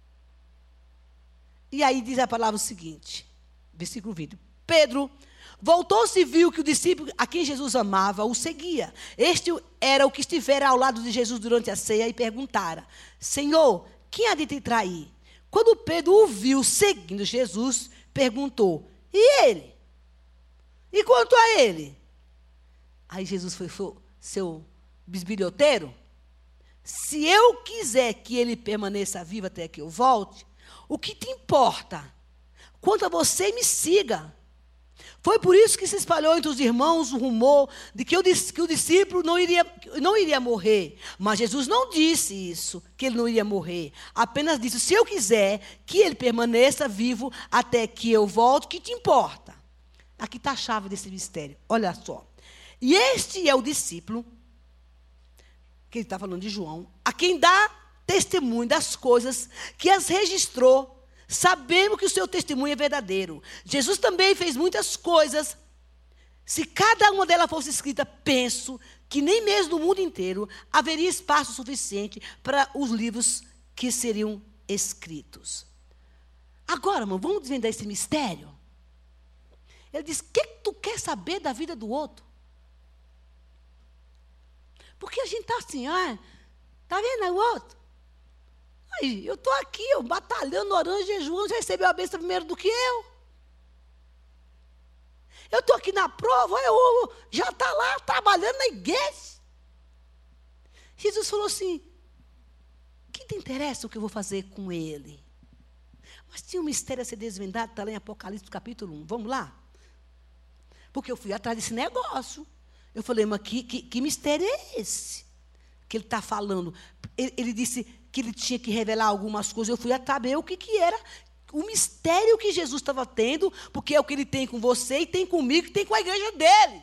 E aí diz a palavra o seguinte, versículo 20. Pedro voltou-se e viu que o discípulo a quem Jesus amava o seguia. Este era o que estivera ao lado de Jesus durante a ceia e perguntara, Senhor, quem há de te trair? Quando Pedro o viu seguindo Jesus, perguntou, e ele? E quanto a ele? Aí Jesus foi seu bisbilhoteiro. Se eu quiser que ele permaneça vivo até que eu volte, o que te importa? Quanto a você, me siga. Foi por isso que se espalhou entre os irmãos o rumor de que o discípulo não iria morrer. Mas Jesus não disse isso, que ele não iria morrer. Apenas disse, se eu quiser que ele permaneça vivo até que eu volte, o que te importa? Aqui está a chave desse mistério. Olha só. E este é o discípulo, que ele está falando de João, a quem dá testemunho das coisas que as registrou. Sabemos que o seu testemunho é verdadeiro. Jesus também fez muitas coisas. Se cada uma delas fosse escrita, penso que nem mesmo no mundo inteiro haveria espaço suficiente para os livros que seriam escritos. Agora, irmão, vamos desvendar esse mistério? Ele diz, o que tu quer saber da vida do outro? Porque a gente está assim, está vendo o outro? Aí, eu estou aqui, eu batalhando, orando, jejuando, já recebeu a bênção primeiro do que eu. Eu estou aqui na prova, eu já está lá trabalhando na igreja. Jesus falou assim, o que te interessa o que eu vou fazer com ele? Mas tinha um mistério a ser desvendado, está lá em Apocalipse capítulo 1. Vamos lá? Porque eu fui atrás desse negócio. Eu falei, mas que mistério é esse que ele está falando? Ele disse que ele tinha que revelar algumas coisas. Eu fui a saber o que era o mistério que Jesus estava tendo, porque é o que ele tem com você, e tem comigo, e tem com a igreja dele.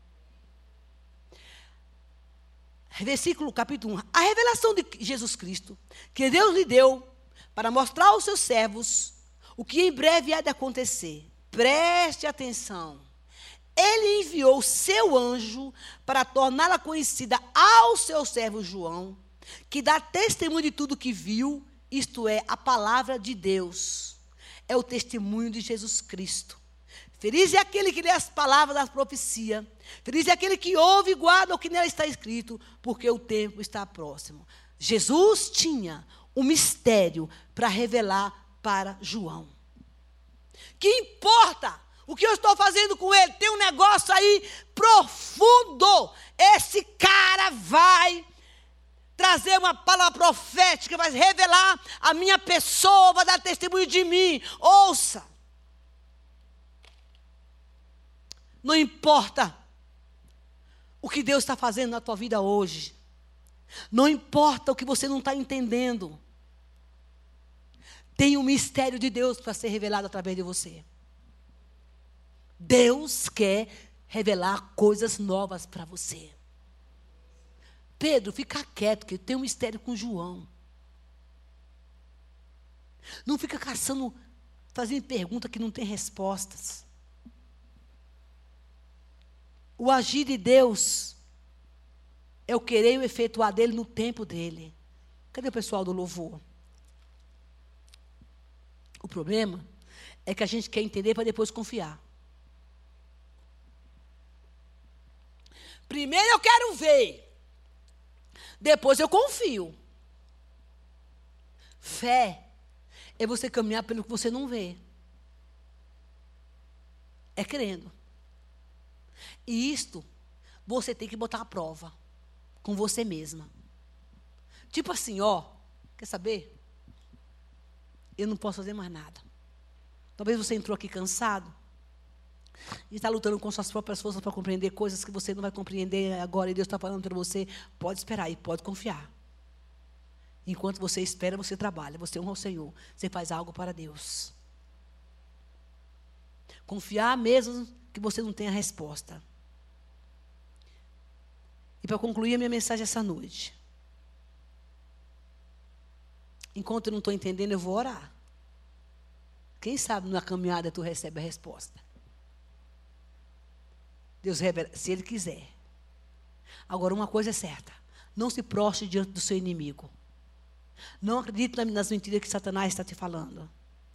Versículo, capítulo 1. A revelação de Jesus Cristo, que Deus lhe deu para mostrar aos seus servos o que em breve há de acontecer. Preste atenção. Ele enviou o seu anjo para torná-la conhecida ao seu servo João, que dá testemunho de tudo que viu, isto é, a palavra de Deus. É o testemunho de Jesus Cristo. Feliz é aquele que lê as palavras da profecia. Feliz é aquele que ouve e guarda o que nela está escrito, porque o tempo está próximo. Jesus tinha um mistério para revelar para João. Que importa o que eu estou fazendo com ele? Tem um negócio aí profundo. Esse cara vai trazer uma palavra profética, vai revelar a minha pessoa, vai dar testemunho de mim. Ouça. Não importa o que Deus está fazendo na tua vida hoje. Não importa o que você não está entendendo. Tem um mistério de Deus para ser revelado através de você. Deus quer revelar coisas novas para você. Pedro, fica quieto, que tem um mistério com João. Não fica caçando, fazendo pergunta que não tem respostas. O agir de Deus é o querer e o efetuar dele no tempo dele. Cadê o pessoal do louvor? O problema é que a gente quer entender para depois confiar. Primeiro eu quero ver, depois eu confio. Fé é você caminhar pelo que você não vê. É crendo. E isto, você tem que botar à prova com você mesma. Tipo assim, ó, quer saber? Eu não posso fazer mais nada. Talvez você entrou aqui cansado e está lutando com suas próprias forças para compreender coisas que você não vai compreender agora e Deus está falando para você. Pode esperar e pode confiar. Enquanto você espera, você trabalha, você honra o Senhor, você faz algo para Deus. Confiar mesmo que você não tenha resposta. E para concluir a minha mensagem essa noite, enquanto eu não estou entendendo, eu vou orar. Quem sabe na caminhada tu recebe a resposta. Deus revela, se Ele quiser. Agora, uma coisa é certa: não se prostre diante do seu inimigo. Não acredite nas mentiras que Satanás está te falando.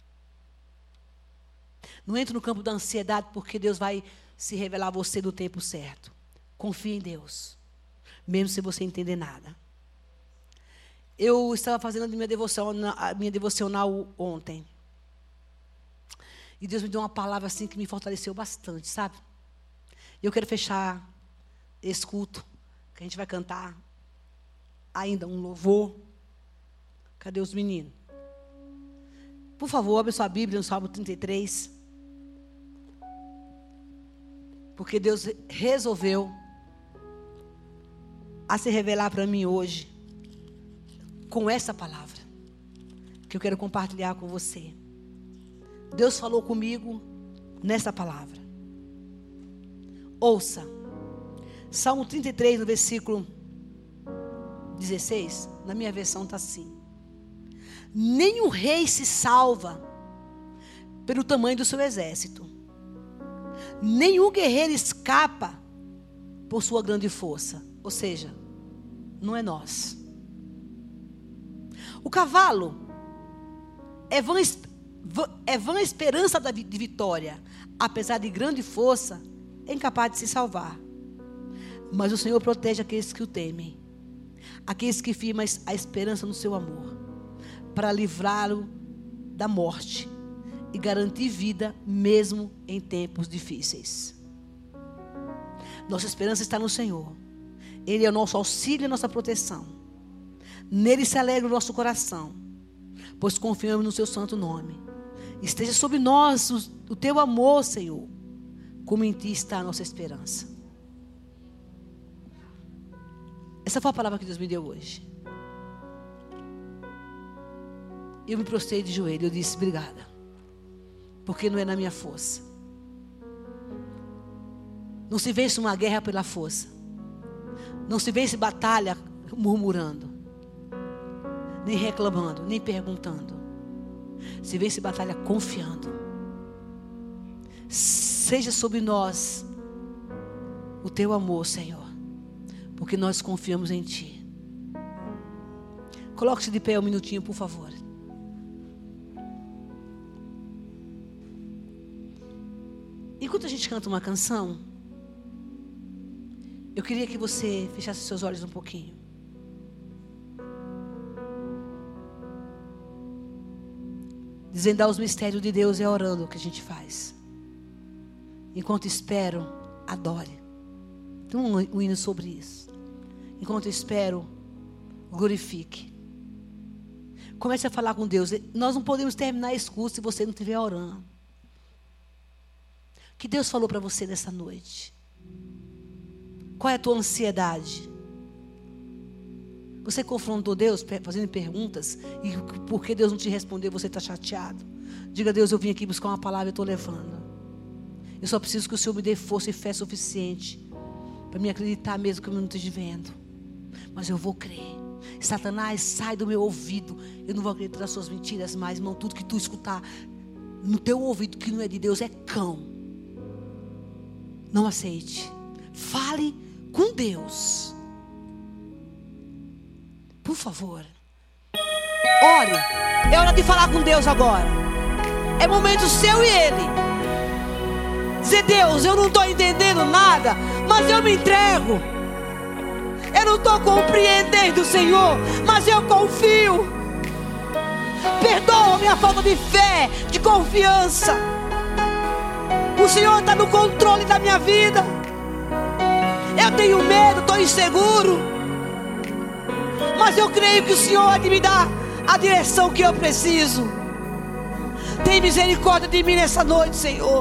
Não entre no campo da ansiedade, porque Deus vai se revelar a você no tempo certo. Confie em Deus, mesmo sem você entender nada. Eu estava fazendo a minha devocional ontem. E Deus me deu uma palavra assim que me fortaleceu bastante, sabe? Eu quero fechar esse culto, que a gente vai cantar ainda um louvor. Cadê os meninos? Por favor, abre sua Bíblia no Salmo 33. Porque Deus resolveu a se revelar para mim hoje com essa palavra que eu quero compartilhar com você. Deus falou comigo nessa palavra. Ouça. Salmo 33, no versículo 16, na minha versão está assim: nem o rei se salva pelo tamanho do seu exército, nenhum guerreiro escapa por sua grande força. Ou seja, não é nós. O cavalo é vã esperança de vitória, apesar de grande força, é incapaz de se salvar. Mas o Senhor protege aqueles que o temem, aqueles que firmam a esperança no seu amor, para livrá-lo da morte e garantir vida mesmo em tempos difíceis. Nossa esperança está no Senhor. Ele é o nosso auxílio e a nossa proteção. Nele se alegra o nosso coração, pois confiamos no seu santo nome. Esteja sobre nós o teu amor, Senhor, como em ti está a nossa esperança. Essa foi a palavra que Deus me deu hoje. Eu me prostrei de joelho, eu disse: obrigada, porque não é na minha força. Não se vence uma guerra pela força. Não se vence batalha murmurando, nem reclamando, nem perguntando. Se vence batalha confiando. Seja sobre nós o teu amor, Senhor, porque nós confiamos em ti. Coloque-se de pé um minutinho, por favor. Enquanto a gente canta uma canção, eu queria que você fechasse seus olhos um pouquinho. Desvendar os mistérios de Deus é orando o que a gente faz. Enquanto espero, adore. Tem um hino sobre isso. Enquanto espero, glorifique. Comece a falar com Deus. Nós não podemos terminar esse curso se você não estiver orando. O que Deus falou para você nessa noite? Qual é a tua ansiedade? Você confrontou Deus fazendo perguntas e porque Deus não te respondeu, você está chateado? Diga: Deus, eu vim aqui buscar uma palavra e eu estou levando. Eu só preciso que o Senhor me dê força e fé suficiente para me acreditar mesmo que eu não esteja vendo. Mas eu vou crer. Satanás, sai do meu ouvido. Eu não vou acreditar nas suas mentiras mais, irmão. Tudo que tu escutar no teu ouvido que não é de Deus é cão. Não aceite. Fale com Deus. Por favor. Ore. É hora de falar com Deus agora. É momento seu e Ele. Dizer: Deus, eu não estou entendendo nada, mas eu me entrego. Eu não estou compreendendo, Senhor, mas eu confio. Perdoa minha falta de fé, de confiança. O Senhor está no controle da minha vida. Eu tenho medo, estou inseguro, mas mas eu creio que o Senhor há de me dar a direção que eu preciso. Tem misericórdia de mim nessa noite, Senhor.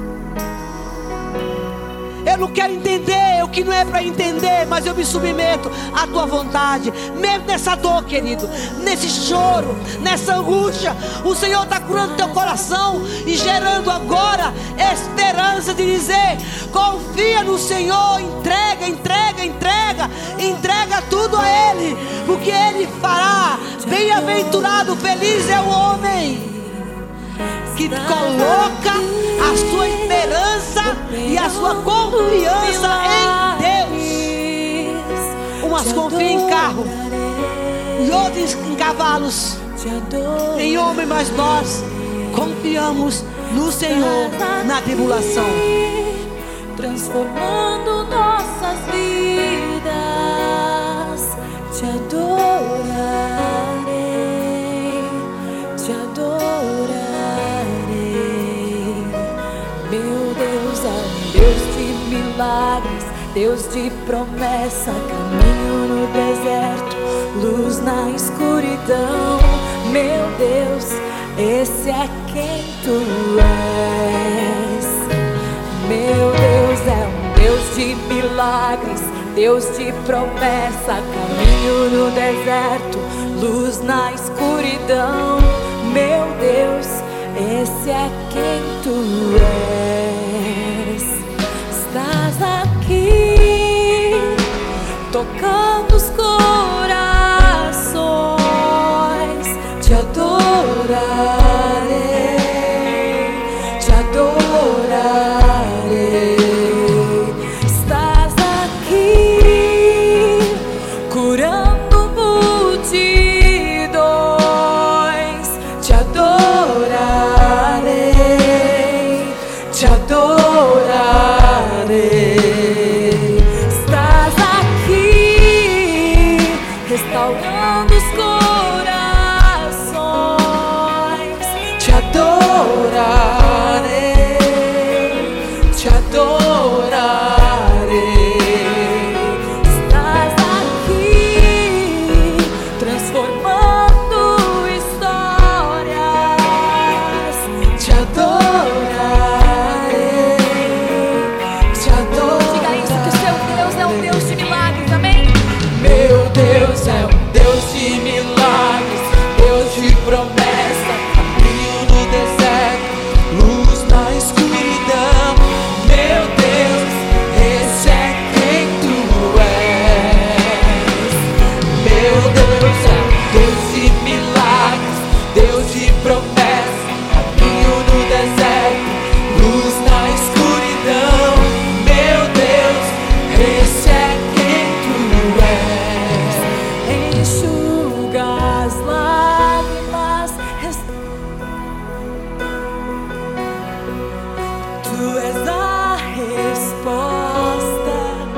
Eu não quero entender o que não é para entender, mas eu me submeto à tua vontade. Mesmo nessa dor, querido, nesse choro, nessa angústia, o Senhor está curando teu coração e gerando agora esperança de dizer: confia no Senhor, entrega, entrega, entrega, entrega tudo a Ele, porque Ele fará. Bem-aventurado, feliz é o homem que coloca a sua esperança e a sua confiança em Deus. Umas confiam em carro e outras em cavalos, em homem, mas nós confiamos no Senhor na tribulação. Transformando nossas vidas, te adorarei, te adorarei. Meu Deus é um Deus de milagres, Deus de promessa, caminho no deserto, luz na escuridão. Meu Deus, esse é quem tu és. Meu Deus é um Deus de milagres, Deus de promessa, caminho no deserto, luz na escuridão. Meu Deus, esse é quem tu és. Estás aqui, tocando os corações. Te adorarei, te adorarei. Estás aqui, curando multidões. Te adorarei, te adorarei. Estás aqui, restaurando os corações. Te adorarei, te adorarei. Estás aqui, transformando histórias. Te adorarei, te adorarei. Diga isso, que o seu Deus é um Deus de milagres, amém? Meu Deus é um Deus de milagres, Deus de promessa, caminho no deserto, luz na escuridão. Meu Deus, esse é quem tu és. Meu Deus é um Deus de milagres, Deus de promessa, caminho no deserto, luz na escuridão. Meu Deus, esse é quem tu és. Enxuga as lágrimas, tu és a resposta,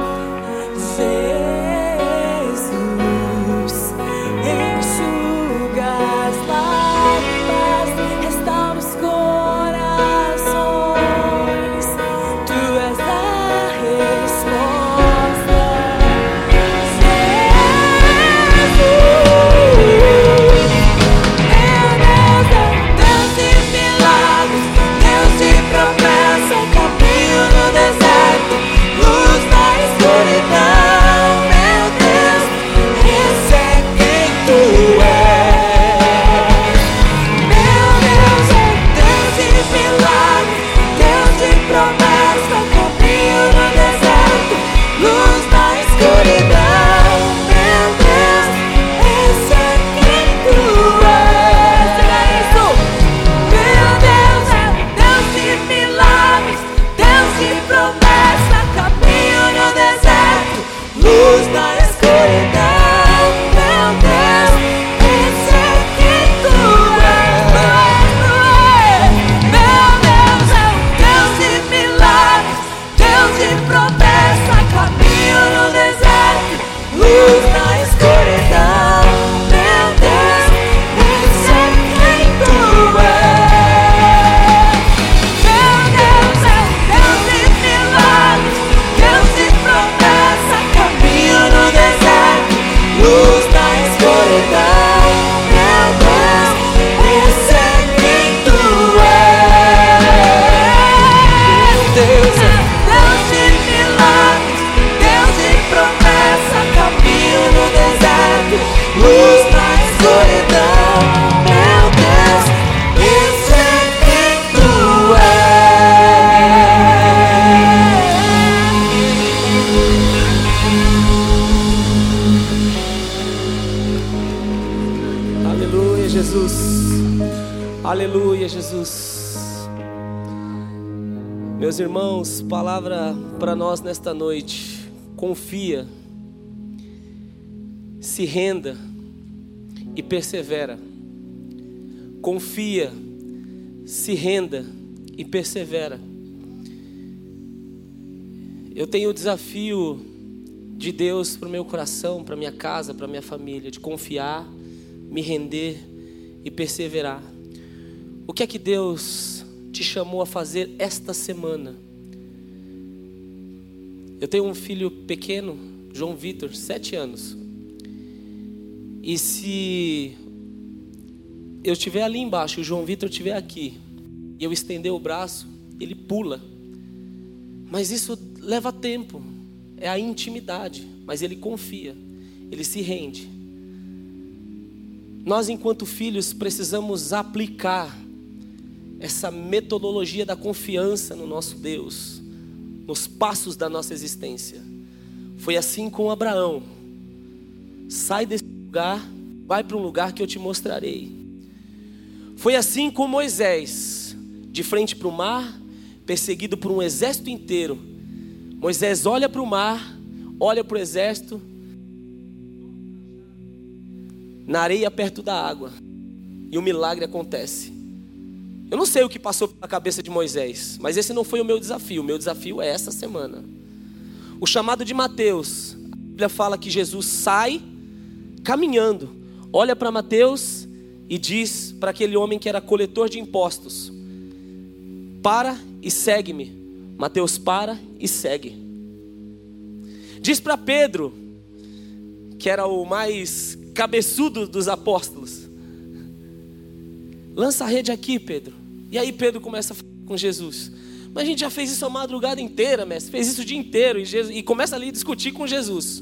Jesus. Enxuga as lágrimas, restaura os corações. Tu és a resposta, Jesus. Meu Deus é um Deus de milagres, Deus de promessa, caminho Meus irmãos, palavra para nós nesta noite: confia, se renda e persevera. Confia, se renda e persevera. Eu tenho o desafio de Deus para o meu coração, para minha casa, para minha família, de confiar, me render e perseverar. O que é que Deus te chamou a fazer esta semana? Eu tenho um filho pequeno, João Vitor, 7 anos. E se eu estiver ali embaixo, o João Vitor estiver aqui, e eu estender o braço, ele pula. Mas isso leva tempo, é a intimidade. Mas ele confia, ele se rende. Nós, enquanto filhos, precisamos aplicar essa metodologia da confiança no nosso Deus, nos passos da nossa existência. Foi assim com Abraão: sai desse lugar, vai para um lugar que eu te mostrarei. Foi assim com Moisés, de frente para o mar, perseguido por um exército inteiro. Moisés olha para o mar, olha para o exército, na areia perto da água, e o milagre acontece. Eu não sei o que passou pela cabeça de Moisés, mas esse não foi o meu desafio. O meu desafio é essa semana. O chamado de Mateus, a Bíblia fala que Jesus sai caminhando, olha para Mateus e diz para aquele homem que era coletor de impostos: para e segue-me. Mateus para e segue. Diz para Pedro, que era o mais cabeçudo dos apóstolos: lança a rede aqui, Pedro. E aí Pedro começa a falar com Jesus: mas a gente já fez isso a madrugada inteira, mestre, fez isso o dia inteiro. E começa ali a discutir com Jesus.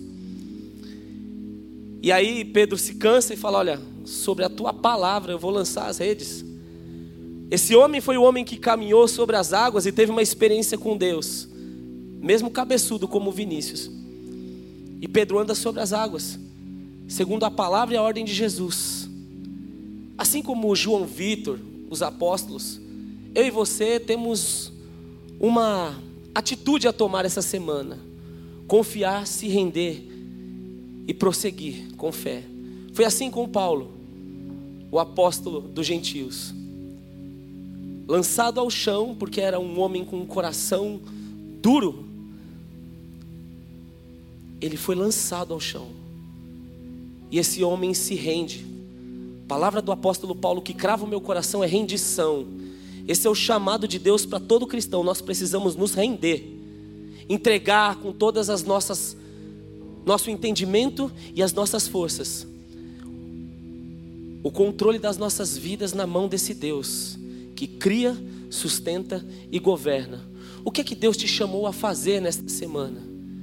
E aí Pedro se cansa e fala: olha, sobre a tua palavra eu vou lançar as redes. Esse homem foi o homem que caminhou sobre as águas e teve uma experiência com Deus, mesmo cabeçudo como Vinícius. E Pedro anda sobre as águas, segundo a palavra e a ordem de Jesus. Assim como o João Vitor, os apóstolos, eu e você temos uma atitude a tomar essa semana: confiar, se render e prosseguir com fé. Foi assim com Paulo, o apóstolo dos gentios. Lançado ao chão, porque era um homem com um coração duro, ele foi lançado ao chão. E esse homem se rende. A palavra do apóstolo Paulo que crava o meu coração é rendição. Esse é o chamado de Deus para todo cristão. Nós precisamos nos render, entregar com todas as nosso entendimento e as nossas forças, o controle das nossas vidas na mão desse Deus que cria, sustenta e governa. O que é que Deus te chamou a fazer nesta semana?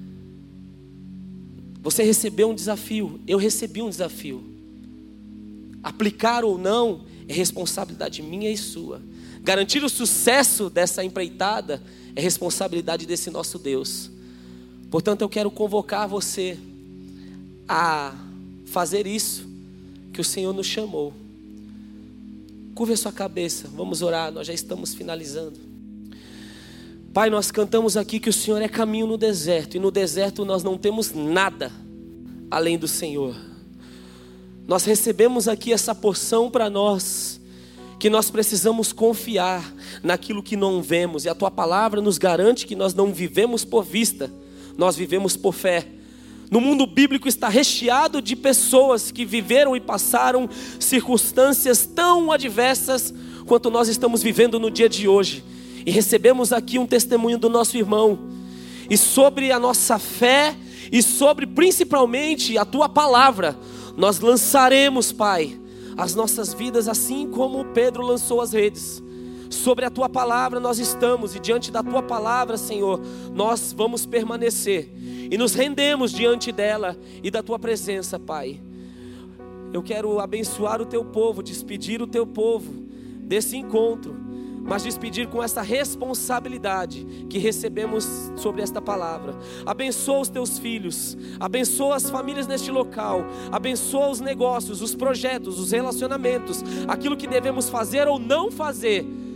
Você recebeu um desafio, eu recebi um desafio. Aplicar ou não é responsabilidade minha e sua. Garantir o sucesso dessa empreitada é responsabilidade desse nosso Deus. Portanto, eu quero convocar você a fazer isso que o Senhor nos chamou. Curva a sua cabeça, vamos orar, nós já estamos finalizando. Pai, nós cantamos aqui que o Senhor é caminho no deserto, e no deserto nós não temos nada além do Senhor. Nós recebemos aqui essa porção para nós, que nós precisamos confiar naquilo que não vemos, e a Tua palavra nos garante que nós não vivemos por vista, nós vivemos por fé. No mundo bíblico está recheado de pessoas que viveram e passaram circunstâncias tão adversas quanto nós estamos vivendo no dia de hoje. E recebemos aqui um testemunho do nosso irmão. E sobre a nossa fé e sobre principalmente a Tua palavra, nós lançaremos, Pai, as nossas vidas assim como Pedro lançou as redes. Sobre a Tua palavra nós estamos, e diante da Tua palavra, Senhor, nós vamos permanecer e nos rendemos diante dela e da Tua presença, Pai. Eu quero abençoar o Teu povo, despedir o Teu povo desse encontro, mas despedir com essa responsabilidade que recebemos sobre esta palavra. Abençoa os Teus filhos, abençoa as famílias neste local, abençoa os negócios, os projetos, os relacionamentos, aquilo que devemos fazer ou não fazer.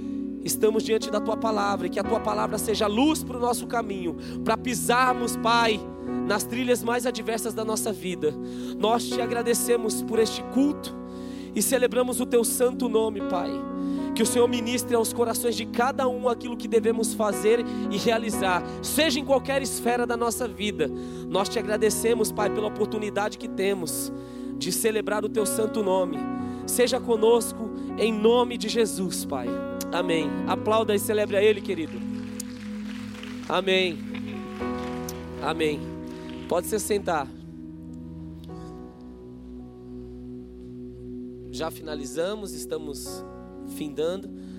estamos diante da Tua palavra, e que a Tua palavra seja luz para o nosso caminho, para pisarmos, Pai, nas trilhas mais adversas da nossa vida. Nós te agradecemos por este culto e celebramos o Teu santo nome, Pai. Que o Senhor ministre aos corações de cada um aquilo que devemos fazer e realizar, seja em qualquer esfera da nossa vida. Nós te agradecemos, Pai, pela oportunidade que temos de celebrar o Teu santo nome. Seja conosco em nome de Jesus, Pai. Amém. Aplauda e celebre a Ele, querido. Amém. Amém. Pode se sentar. Já finalizamos, estamos findando.